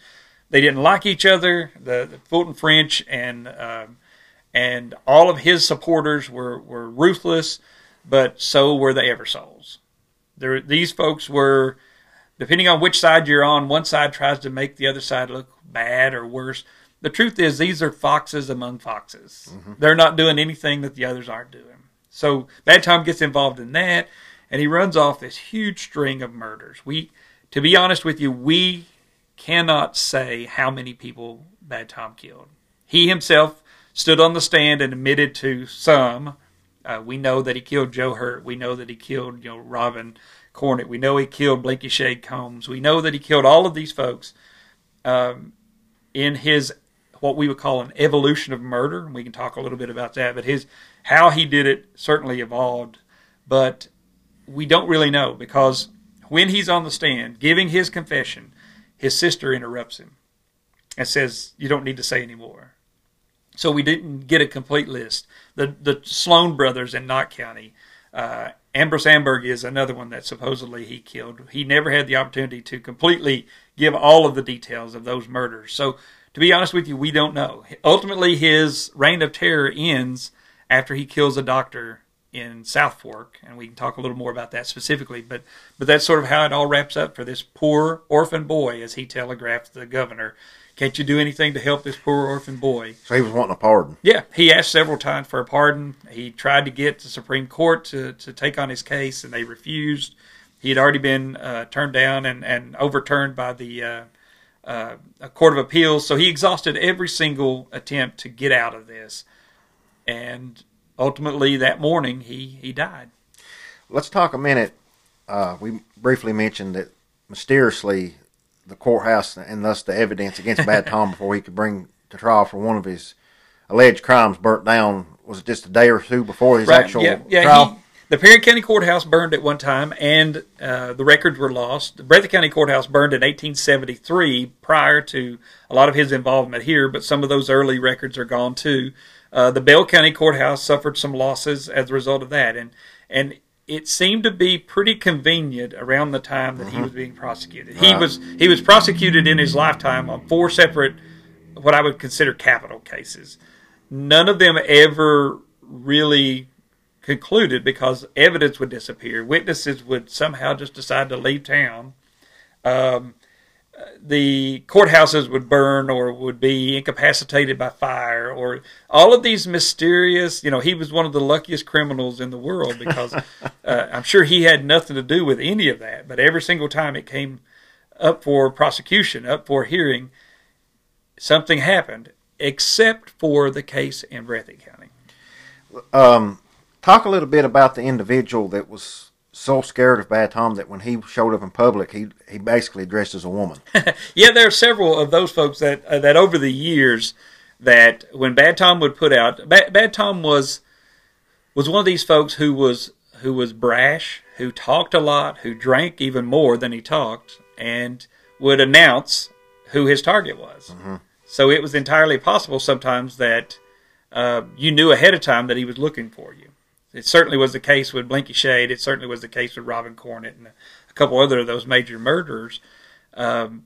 they didn't like each other. The, the Fulton French and um, and all of his supporters were, were ruthless, but so were the Eversoles. There, these folks were, depending on which side you're on, one side tries to make the other side look bad or worse. The truth is, these are foxes among foxes. Mm-hmm. They're not doing anything that the others aren't doing. So Bad Tom gets involved in that, and he runs off this huge string of murders. We, to be honest with you, we cannot say how many people Bad Tom killed. He himself stood on the stand and admitted to some. Uh, we know that he killed Joe Hurt. We know that he killed, you know, Robin Cornett. We know he killed Blinky Shade Combs. We know that he killed all of these folks um, in his what we would call an evolution of murder. We can talk a little bit about that, but his how he did it certainly evolved. But we don't really know, because when he's on the stand giving his confession, his sister interrupts him and says, "You don't need to say any more." So we didn't get a complete list. The the Sloan brothers in Knott County, uh, Ambrose Amberg is another one that supposedly he killed. He never had the opportunity to completely give all of the details of those murders. So to be honest with you, we don't know. Ultimately, his reign of terror ends after he kills a doctor in South Fork, and we can talk a little more about that specifically. But but that's sort of how it all wraps up for this poor orphan boy, as he telegraphed the governor. Can't you do anything to help this poor orphan boy? So he was wanting a pardon. Yeah, he asked several times for a pardon. He tried to get the Supreme Court to, to take on his case, and they refused. He had already been uh, turned down and, and overturned by the uh, uh, Court of Appeals. So he exhausted every single attempt to get out of this. And ultimately, that morning, he, he died. Let's talk a minute. Uh, we briefly mentioned that mysteriously the courthouse and thus the evidence against Bad Tom before he could bring to trial for one of his alleged crimes burnt down. Was it just a day or two before his right. actual yeah. Yeah. trial? He, the Perry County Courthouse burned at one time, and uh, the records were lost. The Breathitt County Courthouse burned in eighteen seventy-three prior to a lot of his involvement here, but some of those early records are gone too. Uh, the Bell County Courthouse suffered some losses as a result of that, and and it seemed to be pretty convenient around the time that mm-hmm. he was being prosecuted. Right. He was he was prosecuted in his lifetime on four separate, what I would consider capital cases. None of them ever really concluded because evidence would disappear. Witnesses would somehow just decide to leave town. Um, the courthouses would burn or would be incapacitated by fire, or all of these mysterious, you know, he was one of the luckiest criminals in the world because uh, I'm sure he had nothing to do with any of that, but every single time it came up for prosecution, up for hearing, something happened, except for the case in Breathitt County. Um, talk a little bit about the individual that was so scared of Bad Tom that when he showed up in public, he he basically dressed as a woman. Yeah, there are several of those folks that uh, that over the years, that when Bad Tom would put out, Bad, Bad Tom was was one of these folks who was who was brash, who talked a lot, who drank even more than he talked, and would announce who his target was. Mm-hmm. So it was entirely possible sometimes that uh, you knew ahead of time that he was looking for you. It certainly was the case with Blinky Shade. It certainly was the case with Robin Cornett and a couple other of those major murderers. Um,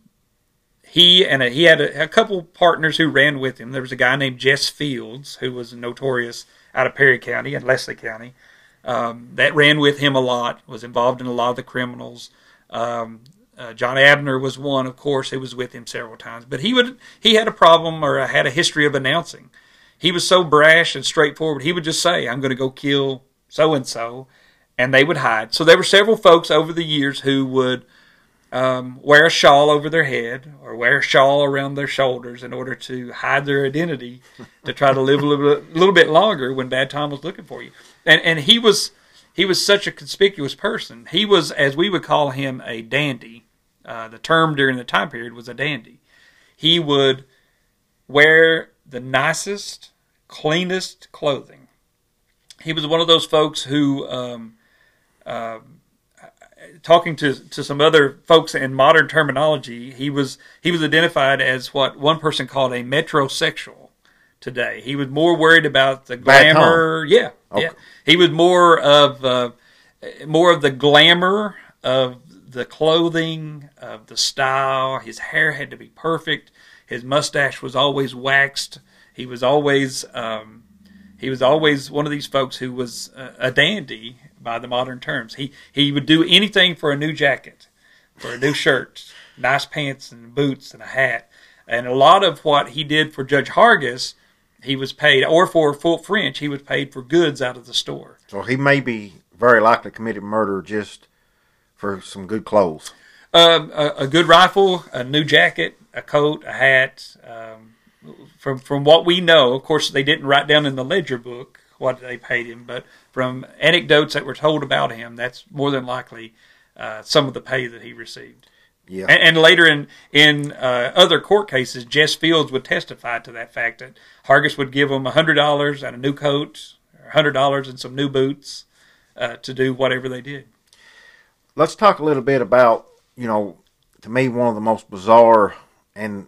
he and a, he had a, a couple partners who ran with him. There was a guy named Jess Fields, who was notorious out of Perry County and Leslie County, um, that ran with him a lot, was involved in a lot of the criminals. Um, uh, John Abner was one, of course, who was with him several times. But he would he had a problem or had a history of announcing. He was so brash and straightforward, he would just say, "I'm going to go kill so-and-so," and they would hide. So there were several folks over the years who would um, wear a shawl over their head or wear a shawl around their shoulders in order to hide their identity, to try to live a little, a little bit longer when Bad Tom was looking for you. And and he was he was such a conspicuous person. He was, as we would call him, a dandy. Uh, the term during the time period was a dandy. He would wear the nicest, cleanest clothing. He was one of those folks who, um, uh, talking to to some other folks in modern terminology, he was he was identified as what one person called a metrosexual today. He was more worried about the glamour. Yeah, okay. yeah. He was more of uh, more of the glamour of the clothing, of the style. His hair had to be perfect. His mustache was always waxed. He was always um, he was always one of these folks who was a, a dandy by the modern terms. He he would do anything for a new jacket, for a new shirt, nice pants and boots and a hat. And a lot of what he did for Judge Hargis, he was paid, or for Fulton French, he was paid for goods out of the store. So he may be very likely committed murder just for some good clothes. Um, a, a good rifle, a new jacket, a coat, a hat. Um, from from what we know, of course, they didn't write down in the ledger book what they paid him, but from anecdotes that were told about him, that's more than likely uh, some of the pay that he received. Yeah. And, and later in in uh, other court cases, Jess Fields would testify to that fact that Hargis would give him one hundred dollars and a new coat, one hundred dollars and some new boots uh, to do whatever they did. Let's talk a little bit about, you know, to me, one of the most bizarre and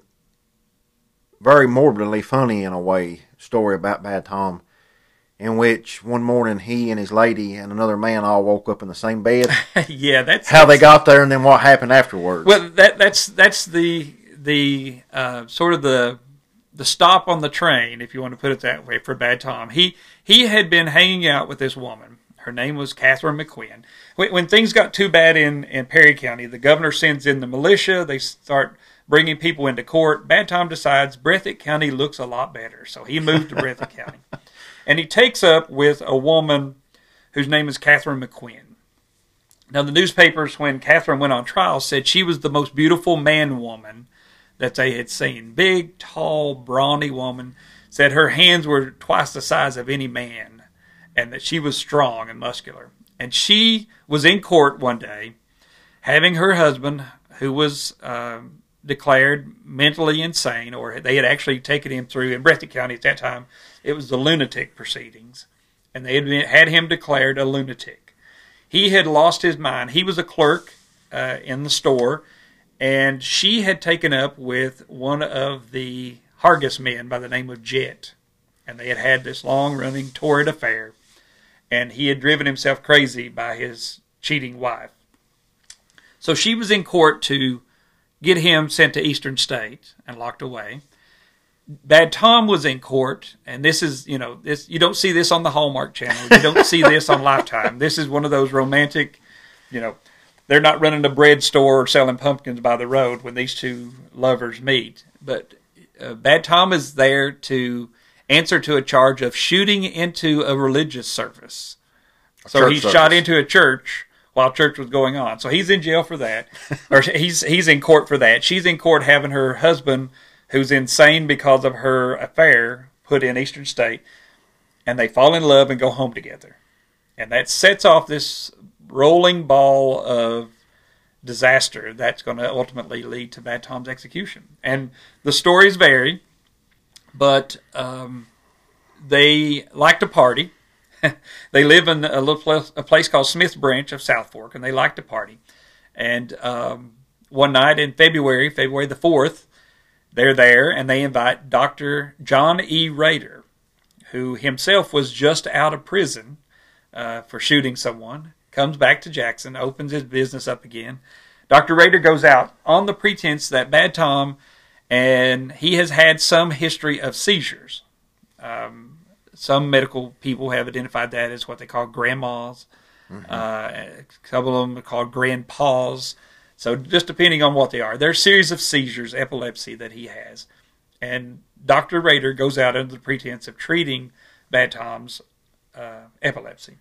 very morbidly funny, in a way, story about Bad Tom, in which one morning he and his lady and another man all woke up in the same bed. Yeah, that's how that's, they got there, and then what happened afterwards. Well, that that's that's the the uh, sort of the the stop on the train, if you want to put it that way, for Bad Tom. He he had been hanging out with this woman. Her name was Catherine McQuinn. When, when things got too bad in, in Perry County, the governor sends in the militia. They start bringing people into court. Bad Tom decides Breathitt County looks a lot better, so he moved to Breathitt County. And he takes up with a woman whose name is Catherine McQuinn. Now, the newspapers, when Catherine went on trial, said she was the most beautiful man-woman that they had seen. Big, tall, brawny woman. Said her hands were twice the size of any man, and that she was strong and muscular. And she was in court one day, having her husband, who was uh, declared mentally insane, or they had actually taken him through, in Breathitt County at that time, it was the lunatic proceedings, and they had, been, had him declared a lunatic. He had lost his mind. He was a clerk uh, in the store, and she had taken up with one of the Hargis men by the name of Jet, and they had had this long-running torrid affair, and he had driven himself crazy by his cheating wife. So she was in court to get him sent to Eastern State and locked away. Bad Tom was in court, and this is, you know, this you don't see this on the Hallmark Channel. You don't see this on Lifetime. This is one of those romantic, you know, they're not running a bread store or selling pumpkins by the road when these two lovers meet. But uh, Bad Tom is there to answer to a charge of shooting into a religious service. A so he service. shot into a church while church was going on. So he's in jail for that, or he's he's in court for that. She's in court having her husband, who's insane because of her affair, put in Eastern State, and they fall in love and go home together. And that sets off this rolling ball of disaster that's going to ultimately lead to Bad Tom's execution. And the stories vary, but um, they like to party. They live in a little place, a place called Smith Branch of South Fork, and they like to party. And um, one night in February, February the fourth, they're there, and they invite Doctor John E. Rader, who himself was just out of prison uh, for shooting someone, comes back to Jackson, opens his business up again. Doctor Rader goes out on the pretense that Bad Tom, and he has had some history of seizures. Um, some medical people have identified that as what they call grandmas. Mm-hmm. Uh, a couple of them are called grandpas. So just depending on what they are. There's a series of seizures, epilepsy that he has. And Doctor Rader goes out under the pretense of treating Bad Tom's uh, epilepsy.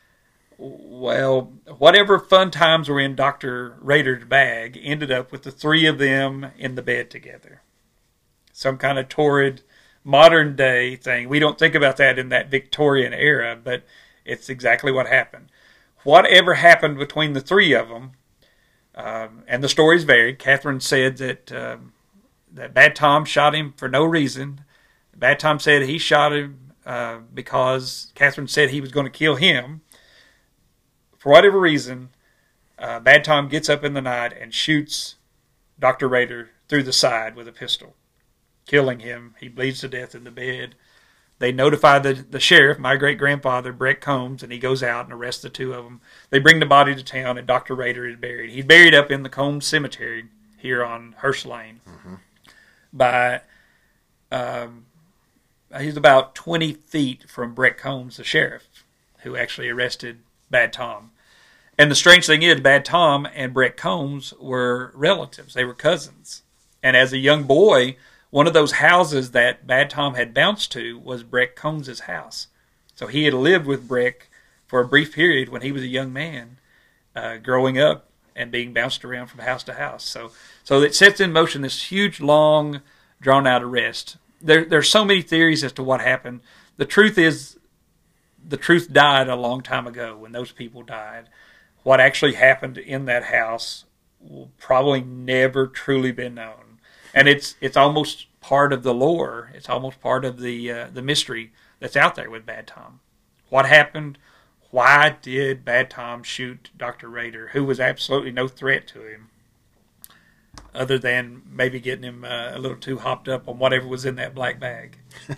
Well, whatever fun times were in Doctor Rader's bag ended up with the three of them in the bed together. Some kind of torrid modern day thing. We don't think about that in that Victorian era, but it's exactly what happened. Whatever happened between the three of them, um, and the stories varied. Catherine said that um, that Bad Tom shot him for no reason. Bad Tom said he shot him uh, because Catherine said he was going to kill him. For whatever reason, uh, Bad Tom gets up in the night and shoots Doctor Rader through the side with a pistol, killing him. He bleeds to death in the bed. They notify the, the sheriff, my great-grandfather, Brett Combs, and he goes out and arrests the two of them. They bring the body to town, and Doctor Rader is buried. He's buried up in the Combs Cemetery here on Hearst Lane. Mm-hmm. By, um, he's about twenty feet from Brett Combs, the sheriff, who actually arrested Bad Tom. And the strange thing is, Bad Tom and Brett Combs were relatives. They were cousins. And as a young boy, one of those houses that Bad Tom had bounced to was Brett Combs' house. So he had lived with Brett for a brief period when he was a young man, uh, growing up and being bounced around from house to house. So so it sets in motion this huge, long, drawn-out arrest. There, there's so many theories as to what happened. The truth is, the truth died a long time ago when those people died. What actually happened in that house will probably never truly be known. And it's it's almost part of the lore. It's almost part of the uh, the mystery that's out there with Bad Tom. What happened? Why did Bad Tom shoot Doctor Rader, who was absolutely no threat to him, other than maybe getting him uh, a little too hopped up on whatever was in that black bag?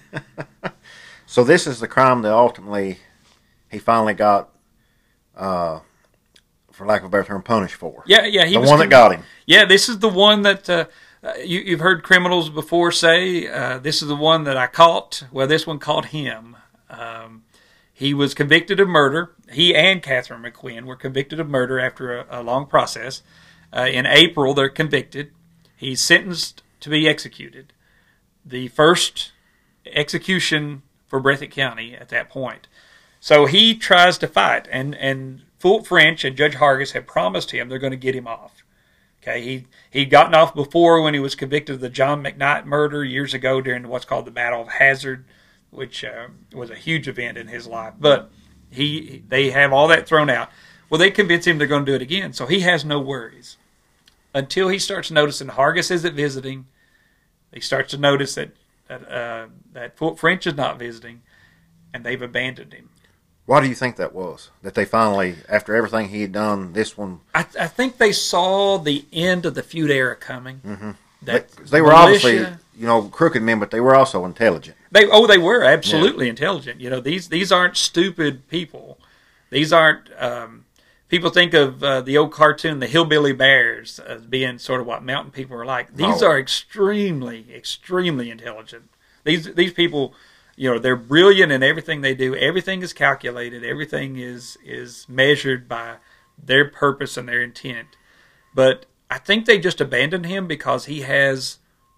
So this is the crime that ultimately he finally got, uh, for lack of a better term, punished for. Yeah, yeah. He the was one that got him. Yeah, this is the one that uh, you, you've heard criminals before say, uh, this is the one that I caught. Well, this one caught him. Um, he was convicted of murder. He and Catherine McQuinn were convicted of murder after a, a long process. Uh, in April, they're convicted. He's sentenced to be executed. The first execution for Breathitt County at that point. So he tries to fight, and, and Fulton French and Judge Hargis have promised him they're going to get him off. Okay, he he'd gotten off before when he was convicted of the John McKnight murder years ago during what's called the Battle of Hazard, which uh, was a huge event in his life. But he they have all that thrown out. Well, they convince him they're going to do it again, so he has no worries until he starts noticing Hargis isn't visiting. He starts to notice that that uh, that Fulton French is not visiting, and they've abandoned him. Why do you think that was? That they finally, after everything he had done, this one... I, I think they saw the end of the feud era coming. Mm-hmm. That they, they were militia, obviously, you know, crooked men, but they were also intelligent. They oh, they were absolutely yeah. intelligent. You know, these these aren't stupid people. These aren't um, people think of uh, the old cartoon, the Hillbilly Bears, as being sort of what mountain people are like. These oh. are extremely, extremely intelligent. These these people. You know, they're brilliant in everything they do. Everything is calculated. Everything is is measured by their purpose and their intent. But I think they just abandoned him because he has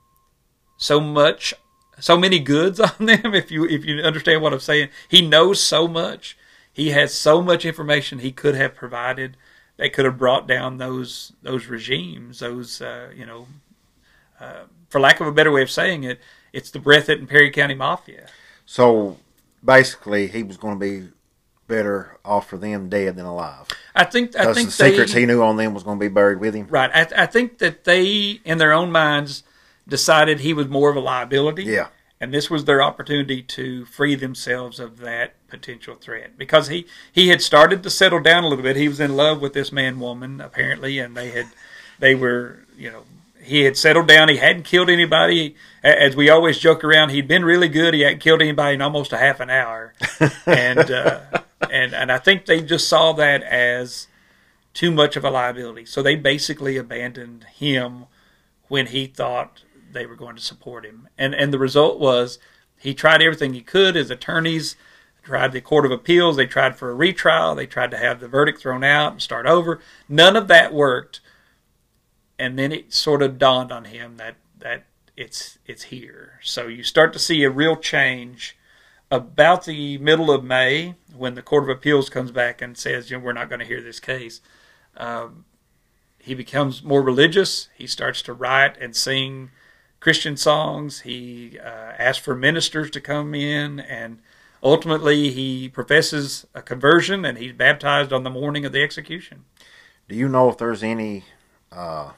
so much, so many goods on them. If you if you understand what I'm saying, he knows so much. He has so much information he could have provided that could have brought down those those regimes. Those uh, you know, uh, for lack of a better way of saying it, it's the Breathitt and Perry County Mafia. So, basically, he was going to be better off for them dead than alive. I think. I think the secrets they, he knew on them was going to be buried with him. Right. I, I think that they, in their own minds, decided he was more of a liability. Yeah. And this was their opportunity to free themselves of that potential threat. Because he, he had started to settle down a little bit. He was in love with this man-woman, apparently, and they had, they were, you know, he had settled down. He hadn't killed anybody. As we always joke around, he'd been really good. He hadn't killed anybody in almost a half an hour. and, uh, and and I think they just saw that as too much of a liability. So they basically abandoned him when he thought they were going to support him. And, and the result was he tried everything he could. His attorneys tried the Court of Appeals. They tried for a retrial. They tried to have the verdict thrown out and start over. None of that worked. And then it sort of dawned on him that, that it's it's here. So you start to see a real change about the middle of May when the Court of Appeals comes back and says, you know, we're not going to hear this case. Um, he becomes more religious. He starts to write and sing Christian songs. He uh, asks for ministers to come in, and ultimately he professes a conversion, and he's baptized on the morning of the execution. Do you know if there's any... Uh...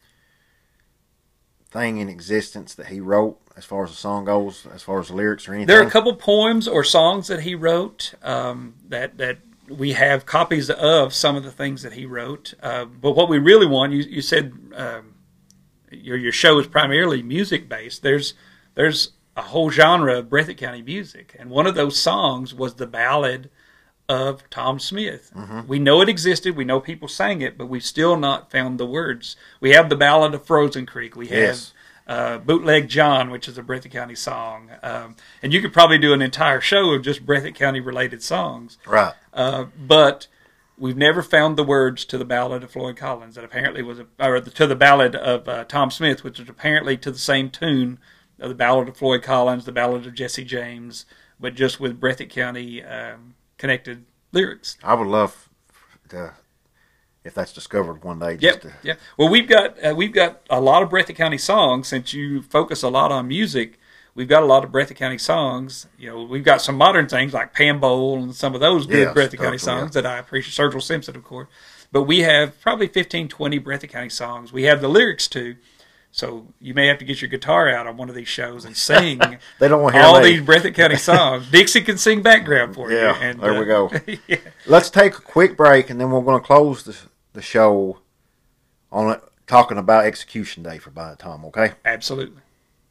thing in existence that he wrote as far as the song goes, as far as the lyrics or anything? There are a couple poems or songs that he wrote um, that that we have copies of some of the things that he wrote. Uh, but what we really want, you, you said um, your your show is primarily music based. There's there's a whole genre of Breathitt County music. And one of those songs was the ballad of Tom Smith. Mm-hmm. We know it existed. We know people sang it, but we've still not found the words. We have the ballad of Frozen Creek. We have Yes. uh, Bootleg John, which is a Breathitt County song. Um, and you could probably do an entire show of just Breathitt County related songs. Right. Uh, but we've never found the words to the ballad of Floyd Collins that apparently was, a, or the, to the ballad of uh, Tom Smith, which is apparently to the same tune of the ballad of Floyd Collins, the ballad of Jesse James, but just with Breathitt County um, connected lyrics. I would love to, if that's discovered one day. Just Yep, to, yeah. Well, we've got uh, we've got a lot of Breathitt County songs. Since you focus a lot on music, we've got a lot of Breathitt County songs. You know, we've got some modern things like Pam Bowl and some of those good Yes, Breathitt County definitely, songs that I appreciate. Sergil Simpson, of course. But we have probably fifteen, twenty Breathitt County songs. We have the lyrics to. So you may have to get your guitar out on one of these shows and sing They don't want to hear all me. these Breathitt County songs. Dixie can sing background for Yeah, you. And, there we uh, go. yeah. Let's take a quick break, and then we're going to close the, the show on it, talking about Execution Day for By the Tom, okay? Absolutely.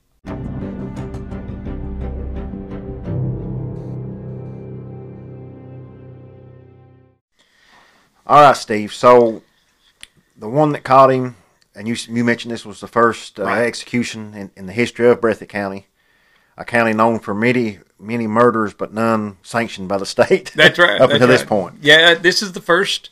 All right, Steve. So the one that caught him, and you you mentioned this was the first uh, Right. execution in, in the history of Breathitt County, a county known for many many murders, but none sanctioned by the state. That's right. up that's until this right. point. Yeah, this is the first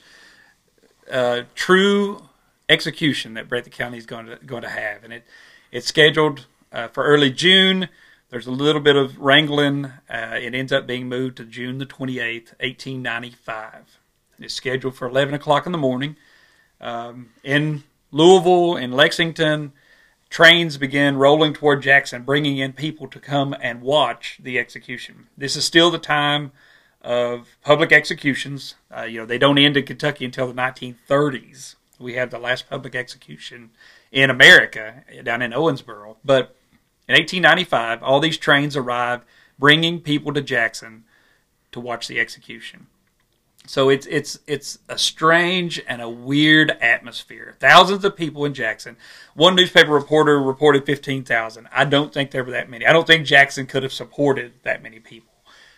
uh, true execution that Breathitt County is going to going to have, and it it's scheduled uh, for early June. There's a little bit of wrangling. Uh, it ends up being moved to June the twenty-eighth, eighteen ninety-five. It's scheduled for eleven o'clock in the morning. Um, in Louisville, in Lexington, trains began rolling toward Jackson, bringing in people to come and watch the execution. This is still the time of public executions. Uh, you know, they don't end in Kentucky until the nineteen thirties. We have the last public execution in America down in Owensboro. But in eighteen ninety-five, all these trains arrive, bringing people to Jackson to watch the execution. So it's it's it's a strange and a weird atmosphere. Thousands of people in Jackson. One newspaper reporter reported fifteen thousand. I don't think there were that many. I don't think Jackson could have supported that many people.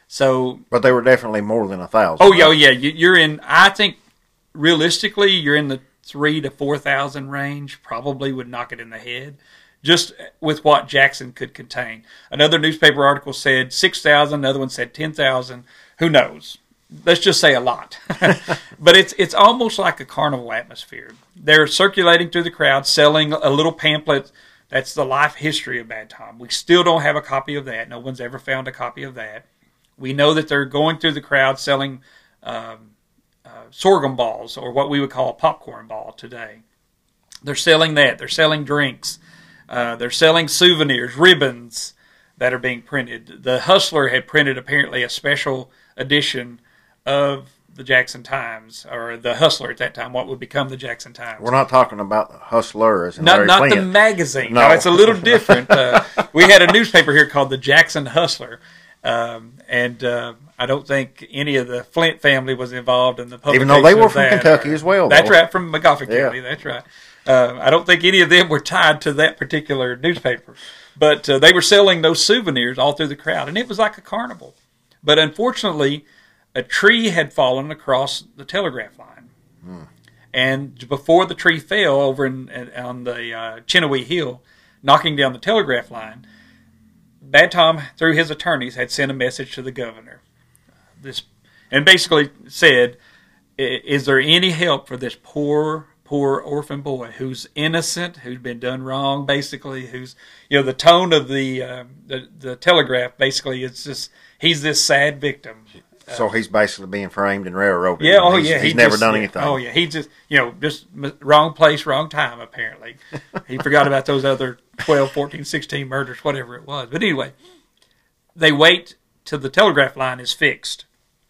So, But they were definitely more than a thousand. oh yeah, oh, yeah. You, you're in. I think realistically, you're in the three to four thousand range. Probably would knock it in the head, just with what Jackson could contain. Another newspaper article said six thousand. Another one said ten thousand. Who knows? Let's just say a lot. But it's it's almost like a carnival atmosphere. They're circulating through the crowd, selling a little pamphlet. That's the life history of Bad Tom. We still don't have a copy of that. No one's ever found a copy of that. We know that they're going through the crowd selling um, uh, sorghum balls, or what we would call a popcorn ball today. They're selling that. They're selling drinks. Uh, they're selling souvenirs, ribbons that are being printed. The Hustler had printed apparently a special edition of the Jackson Times, or the Hustler at that time, what would become the Jackson Times. We're not talking about the Hustlers and Not, Larry not the Flint. magazine. No. No, it's a little different. Uh, we had a newspaper here called the Jackson Hustler, um, and uh, I don't think any of the Flint family was involved in the publication. Even though they were of from that, Kentucky or- as well, That's though. right, from McGoffin Yeah. County. That's right. Uh, I don't think any of them were tied to that particular newspaper, but uh, they were selling those souvenirs all through the crowd, and it was like a carnival. But unfortunately, a tree had fallen across the telegraph line. Hmm. And before the tree fell over in, on the uh, Chenoweth Hill, knocking down the telegraph line, Bad Tom, through his attorneys, had sent a message to the governor. This, and basically said, is there any help for this poor, poor orphan boy who's innocent, who's been done wrong, basically, who's, you know, the tone of the, uh, the, the telegraph, basically, it's just, he's this sad victim. So he's basically being framed and railroaded. Yeah, oh he's, yeah. He's he never just, done yeah, anything. Oh yeah, he just, you know, just m- wrong place, wrong time, apparently. He forgot about those other twelve, fourteen, sixteen murders, whatever it was. But anyway, they wait till the telegraph line is fixed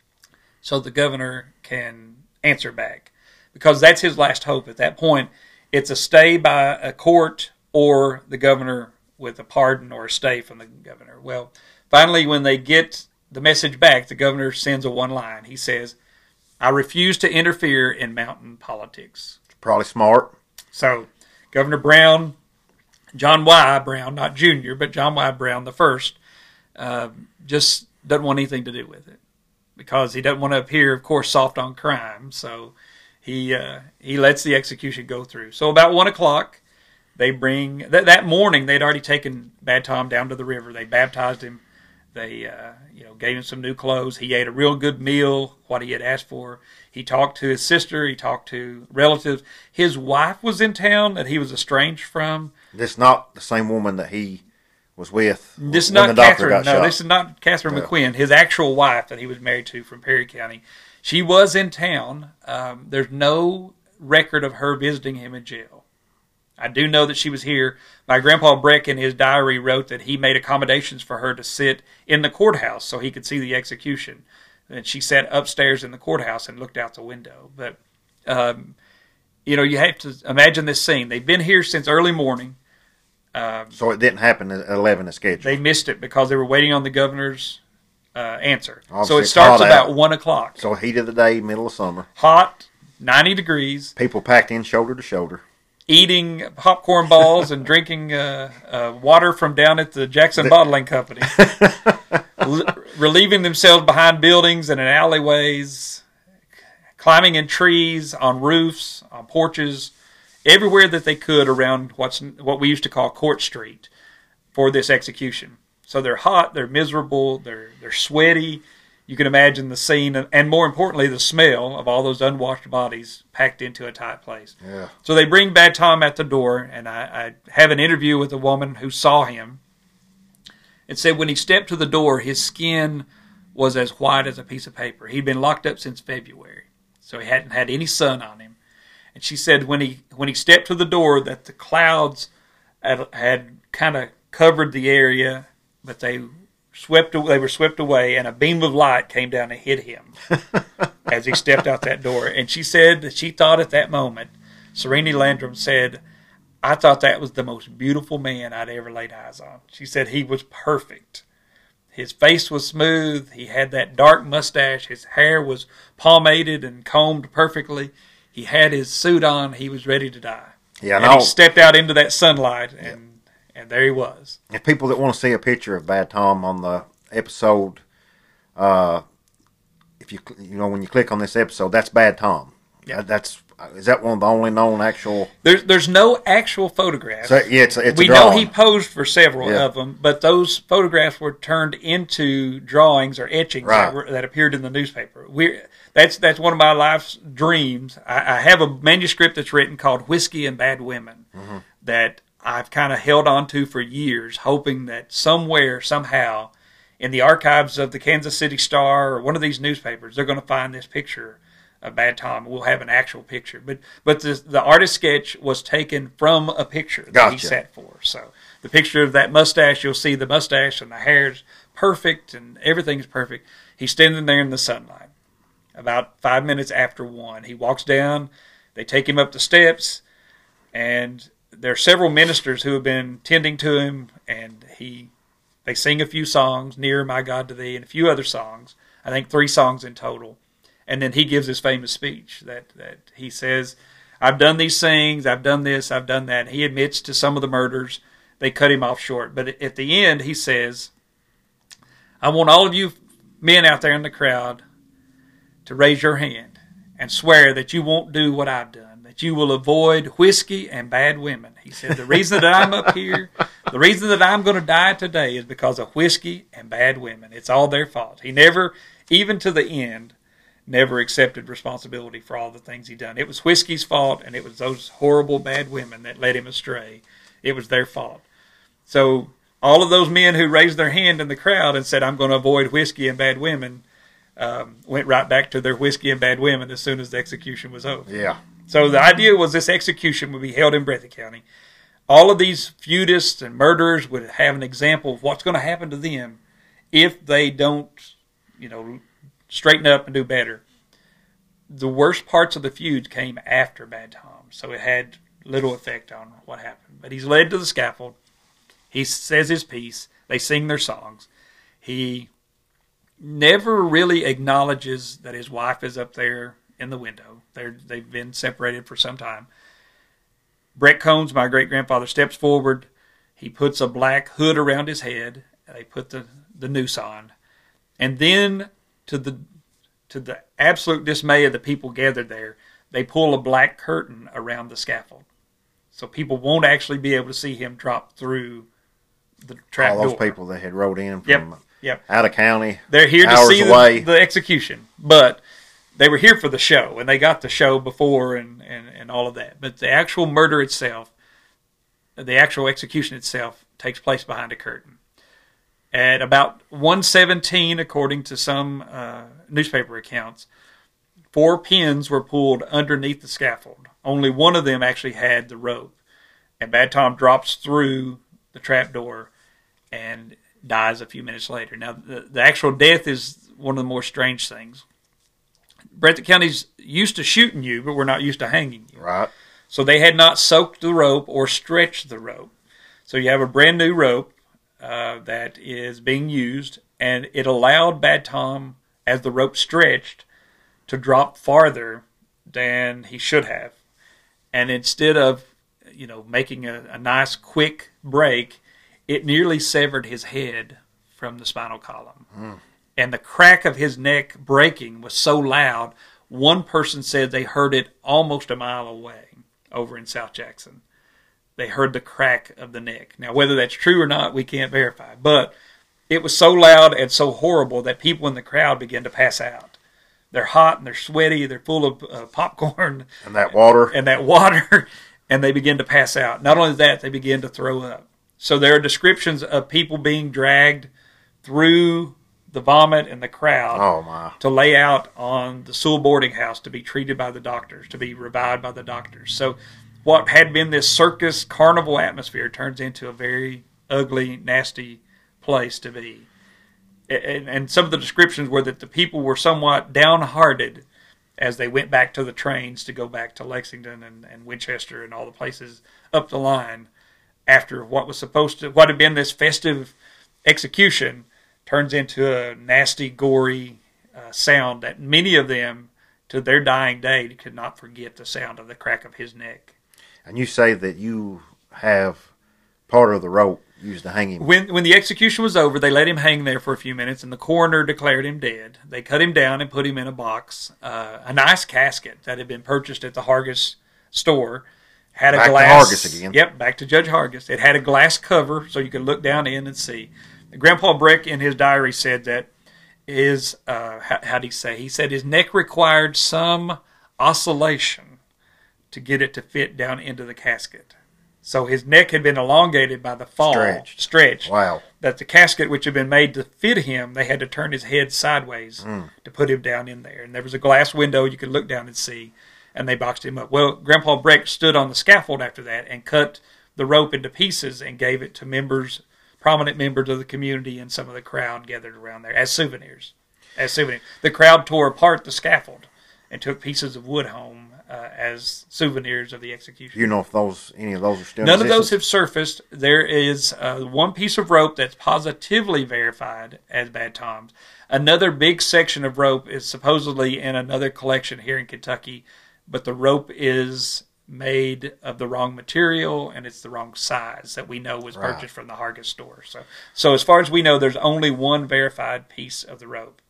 so the governor can answer back, because that's his last hope at that point. It's a stay by a court or the governor with a pardon or a stay from the governor. Well, finally, when they get the message back, the governor sends a one line. He says, I refuse to interfere in mountain politics. Probably smart. So Governor Brown John Y. Brown, not Junior, but John Y. Brown the first, uh, just doesn't want anything to do with it because he doesn't want to appear, of course, soft on crime. So he uh, he lets the execution go through. So about one o'clock, they bring th- that morning they'd already taken Bad Tom down to the river. They baptized him. They uh, you know gave him some new clothes. He ate a real good meal, what he had asked for. He talked to his sister. He talked to relatives. His wife was in town that he was estranged from. This is not the same woman that he was with. This is when not the doctor Catherine. got No, shot. this is not Catherine Yeah. McQuinn. His actual wife that he was married to from Perry County. She was in town. Um, there's no record of her visiting him in jail. I do know that she was here. My grandpa Breck in his diary wrote that he made accommodations for her to sit in the courthouse so he could see the execution. And she sat upstairs in the courthouse and looked out the window. But, um, you know, you have to imagine this scene. They've been here since early morning. Um, So it didn't happen at eleven as scheduled. they missed it because they were waiting on the governor's uh, answer. Obviously so it it's starts hot about out. one o'clock. So heat of the day, middle of summer. Hot, ninety degrees, People packed in shoulder to shoulder. eating popcorn balls and drinking uh, uh, water from down at the Jackson Bottling Company, L- relieving themselves behind buildings and in alleyways, climbing in trees, on roofs, on porches, everywhere that they could around what's what we used to call Court Street for this execution. So they're hot, they're miserable, they're they're sweaty. You can imagine the scene, and more importantly, the smell of all those unwashed bodies packed into a tight place. Yeah. So they bring Bad Tom at the door, and I, I have an interview with a woman who saw him and said when he stepped to the door, his skin was as white as a piece of paper. He'd been locked up since February, so he hadn't had any sun on him. And she said when he when he stepped to the door that the clouds had, had kind of covered the area, but they swept they were swept away, and a beam of light came down and hit him as he stepped out that door. And she said that she thought at that moment, Serena Landrum said, I thought that was the most beautiful man I'd ever laid eyes on. She said he was perfect. His face was smooth. He had that dark mustache. His hair was pomaded and combed perfectly. He had his suit on. He was ready to die. Yeah, and and he stepped out into that sunlight, and and there he was. if people that want to see a picture of Bad Tom on the episode, uh, if you you know when you click on this episode, that's Bad Tom. Yeah. That, that's is that one of the only known actual? There's there's no actual photographs. So, yeah, it's a, it's we a know drawing. he posed for several Yeah. of them, but those photographs were turned into drawings or etchings Right. that, were, that appeared in the newspaper. We that's that's one of my life's dreams. I, I have a manuscript that's written called "Whiskey and Bad Women" Mm-hmm. that I've kind of held on to for years, hoping that somewhere, somehow, in the archives of the Kansas City Star or one of these newspapers, they're going to find this picture of Bad Tom. We'll have an actual picture. But but the, the artist sketch was taken from a picture that Gotcha. he sat for. So the picture of that mustache, you'll see the mustache and the hair's perfect and everything's perfect. He's standing there in the sunlight. About five minutes after one, he walks down. They take him up the steps, and there are several ministers who have been tending to him, and he they sing a few songs, Nearer My God to Thee, and a few other songs. I think three songs in total. And then he gives his famous speech that, that he says, I've done these things, I've done this, I've done that. He admits to some of the murders. They cut him off short. But at the end, he says, I want all of you men out there in the crowd to raise your hand and swear that you won't do what I've done, that you will avoid whiskey and bad women. He said, the reason that I'm up here, the reason that I'm going to die today is because of whiskey and bad women. It's all their fault. He never, even to the end, never accepted responsibility for all the things he done. It was whiskey's fault, and it was those horrible bad women that led him astray. It was their fault. So all of those men who raised their hand in the crowd and said, I'm going to avoid whiskey and bad women, um, went right back to their whiskey and bad women as soon as the execution was over. Yeah. So the idea was this execution would be held in Breathitt County. All of these feudists and murderers would have an example of what's going to happen to them if they don't, you know, straighten up and do better. The worst parts of the feud came after Bad Tom, so it had little effect on what happened. But he's led to the scaffold. He says his piece. They sing their songs. He never really acknowledges that his wife is up there in the window. They're, they've been separated for some time. Brett Combs, my great-grandfather, steps forward, He puts a black hood around his head. They put the, the noose on. And then, to the to the absolute dismay of the people gathered there, they pull a black curtain around the scaffold. So people won't actually be able to see him drop through the trap door. All those people that had rode in from Yep, yep. out of county, They're here to hours see away. the, the execution. But they were here for the show, and they got the show before and, and, and all of that. But the actual murder itself, the actual execution itself, takes place behind a curtain. At about one seventeen, according to some uh, newspaper accounts, four pins were pulled underneath the scaffold. Only one of them actually had the rope. And Bad Tom drops through the trapdoor and dies a few minutes later. Now, the, the actual death is one of the more strange things. Breathitt County's used to shooting you, but we're not used to hanging you. Right. So they had not soaked the rope or stretched the rope. So you have a brand new rope uh, that is being used, and it allowed Bad Tom, as the rope stretched, to drop farther than he should have. And instead of, you know, making a, a nice quick break, it nearly severed his head from the spinal column. Mm. And the crack of his neck breaking was so loud, one person said they heard it almost a mile away over in South Jackson. They heard the crack of the neck. Now, whether that's true or not, we can't verify. But it was so loud and so horrible that people in the crowd began to pass out. They're hot and they're sweaty. They're full of uh, popcorn. And that water. And that water. And they begin to pass out. Not only that, they begin to throw up. So there are descriptions of people being dragged through the vomit and the crowd oh, my. to lay out on the Sewell boarding house to be treated by the doctors, to be revived by the doctors. So what had been this circus carnival atmosphere turns into a very ugly, nasty place to be. And, and some of the descriptions were that the people were somewhat downhearted as they went back to the trains to go back to Lexington and, and Winchester and all the places up the line after what was supposed to, what had been this festive execution turns into a nasty, gory uh, sound that many of them, to their dying day, could not forget the sound of the crack of his neck. And you say that you have part of the rope used to hang him. When when the execution was over, they let him hang there for a few minutes, and the coroner declared him dead. They cut him down and put him in a box, uh, a nice casket that had been purchased at the Hargis store. Had a back glass. to Hargis again. Yep, back to Judge Hargis. It had a glass cover so you could look down in and see. Grandpa Breck in his diary said that his, uh, how, how'd he say? He said his neck required some oscillation to get it to fit down into the casket. So his neck had been elongated by the fall. Stretched. Stretched. Wow. That the casket, which had been made to fit him, they had to turn his head sideways mm. to put him down in there. And there was a glass window you could look down and see, and they boxed him up. Well, Grandpa Breck stood on the scaffold after that and cut the rope into pieces and gave it to members, prominent members of the community and some of the crowd gathered around there as souvenirs. As souvenirs. The crowd tore apart the scaffold and took pieces of wood home uh, as souvenirs of the execution. You know if those any of those are still in None of those existence? have surfaced. There is uh, one piece of rope that's positively verified as Bad Tom's. Another big section of rope is supposedly in another collection here in Kentucky, but the rope is made of the wrong material and it's the wrong size that we know was Right. purchased from the Hargis store. So, so as far as we know, there's only one verified piece of the rope.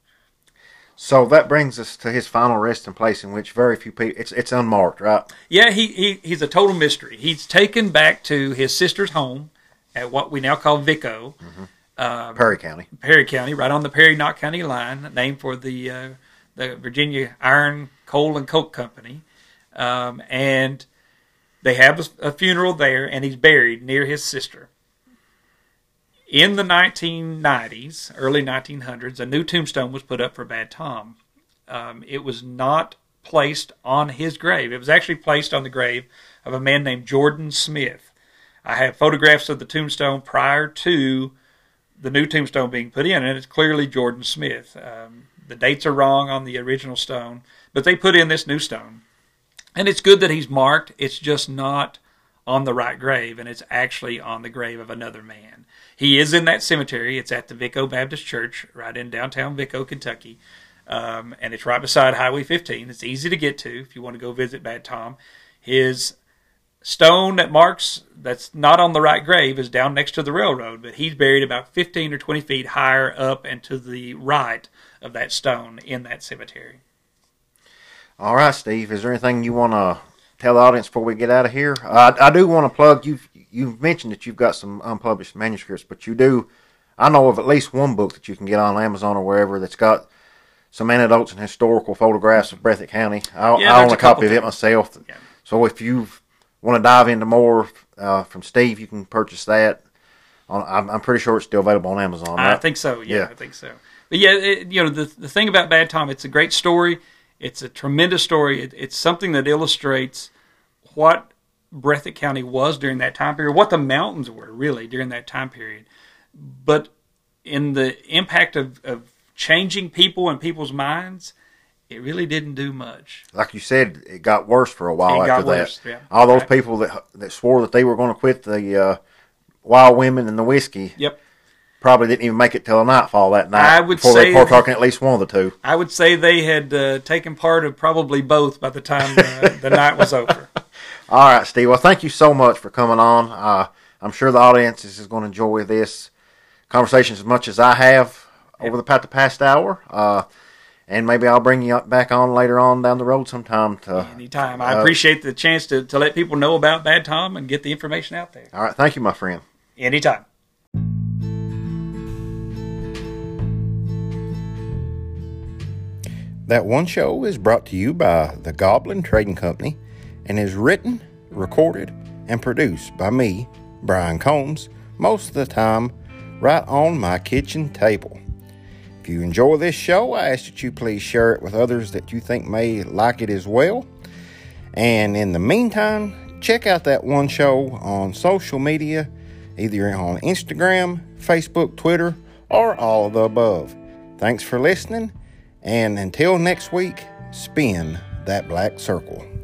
So that brings us to his final resting place, in which very few people. It's it's unmarked, right? Yeah, he, he he's a total mystery. He's taken back to his sister's home at what we now call Vico, Mm-hmm. um, Perry County. Perry County, right on the Perry-Knott County line, named for the uh, the Virginia Iron, Coal, and Coke Company. Um, and they have a, a funeral there, and he's buried near his sister. In the nineteen nineties, early nineteen hundreds, a new tombstone was put up for Bad Tom. Um, it was not placed on his grave. It was actually placed on the grave of a man named Jordan Smith. I have photographs of the tombstone prior to the new tombstone being put in, and it's clearly Jordan Smith. Um, the dates are wrong on the original stone, but they put in this new stone. And it's good that he's marked. It's just not on the right grave, and it's actually on the grave of another man. He is in that cemetery. It's at the Vico Baptist Church, right in downtown Vico, Kentucky. Um, and it's right beside Highway fifteen. It's easy to get to if you want to go visit Bad Tom. His stone that marks that's not on the right grave is down next to the railroad, but he's buried about fifteen or twenty feet higher up and to the right of that stone in that cemetery. All right, Steve, is there anything you want to tell the audience before we get out of here? Uh, I do want to plug, you've, you've mentioned that you've got some unpublished manuscripts, but you do, I know of at least one book that you can get on Amazon or wherever that's got some anecdotes and historical photographs of Breathitt County. I, Yeah, I there's own a a couple copy of it things. myself. Yeah. So if you want to dive into more uh, from Steve, you can purchase that. On, I'm, I'm pretty sure it's still available on Amazon. I Right? think so. Yeah, Yeah. I think so. But yeah, it, you know, the the thing about Bad Tom, it's a great story. It's a tremendous story. It, it's something that illustrates what Breathitt County was during that time period, what the mountains were really during that time period. But in the impact of, of changing people and people's minds, it really didn't do much. Like you said, it got worse for a while It after got that. worse, yeah. All those Right. people that that swore that they were going to quit the uh, wild women and the whiskey Yep. probably didn't even make it till nightfall that night. I would before say they poured talking at least one of the two. I would say they had uh, taken part of probably both by the time uh, the night was over. All right, Steve. Well, thank you so much for coming on. Uh, I'm sure the audience is going to enjoy this conversation as much as I have over the past, the past hour. Uh, and maybe I'll bring you back on later on down the road sometime. To, Anytime. I uh, appreciate the chance to, to let people know about Bad Tom and get the information out there. All right. Thank you, my friend. Anytime. That One Show is brought to you by the Goblin Trading Company and is written, recorded, and produced by me, Brian Combs, most of the time right on my kitchen table. If you enjoy this show, I ask that you please share it with others that you think may like it as well. And in the meantime, check out That One Show on social media, either on Instagram, Facebook, Twitter, or all of the above. Thanks for listening, and until next week, spin that black circle.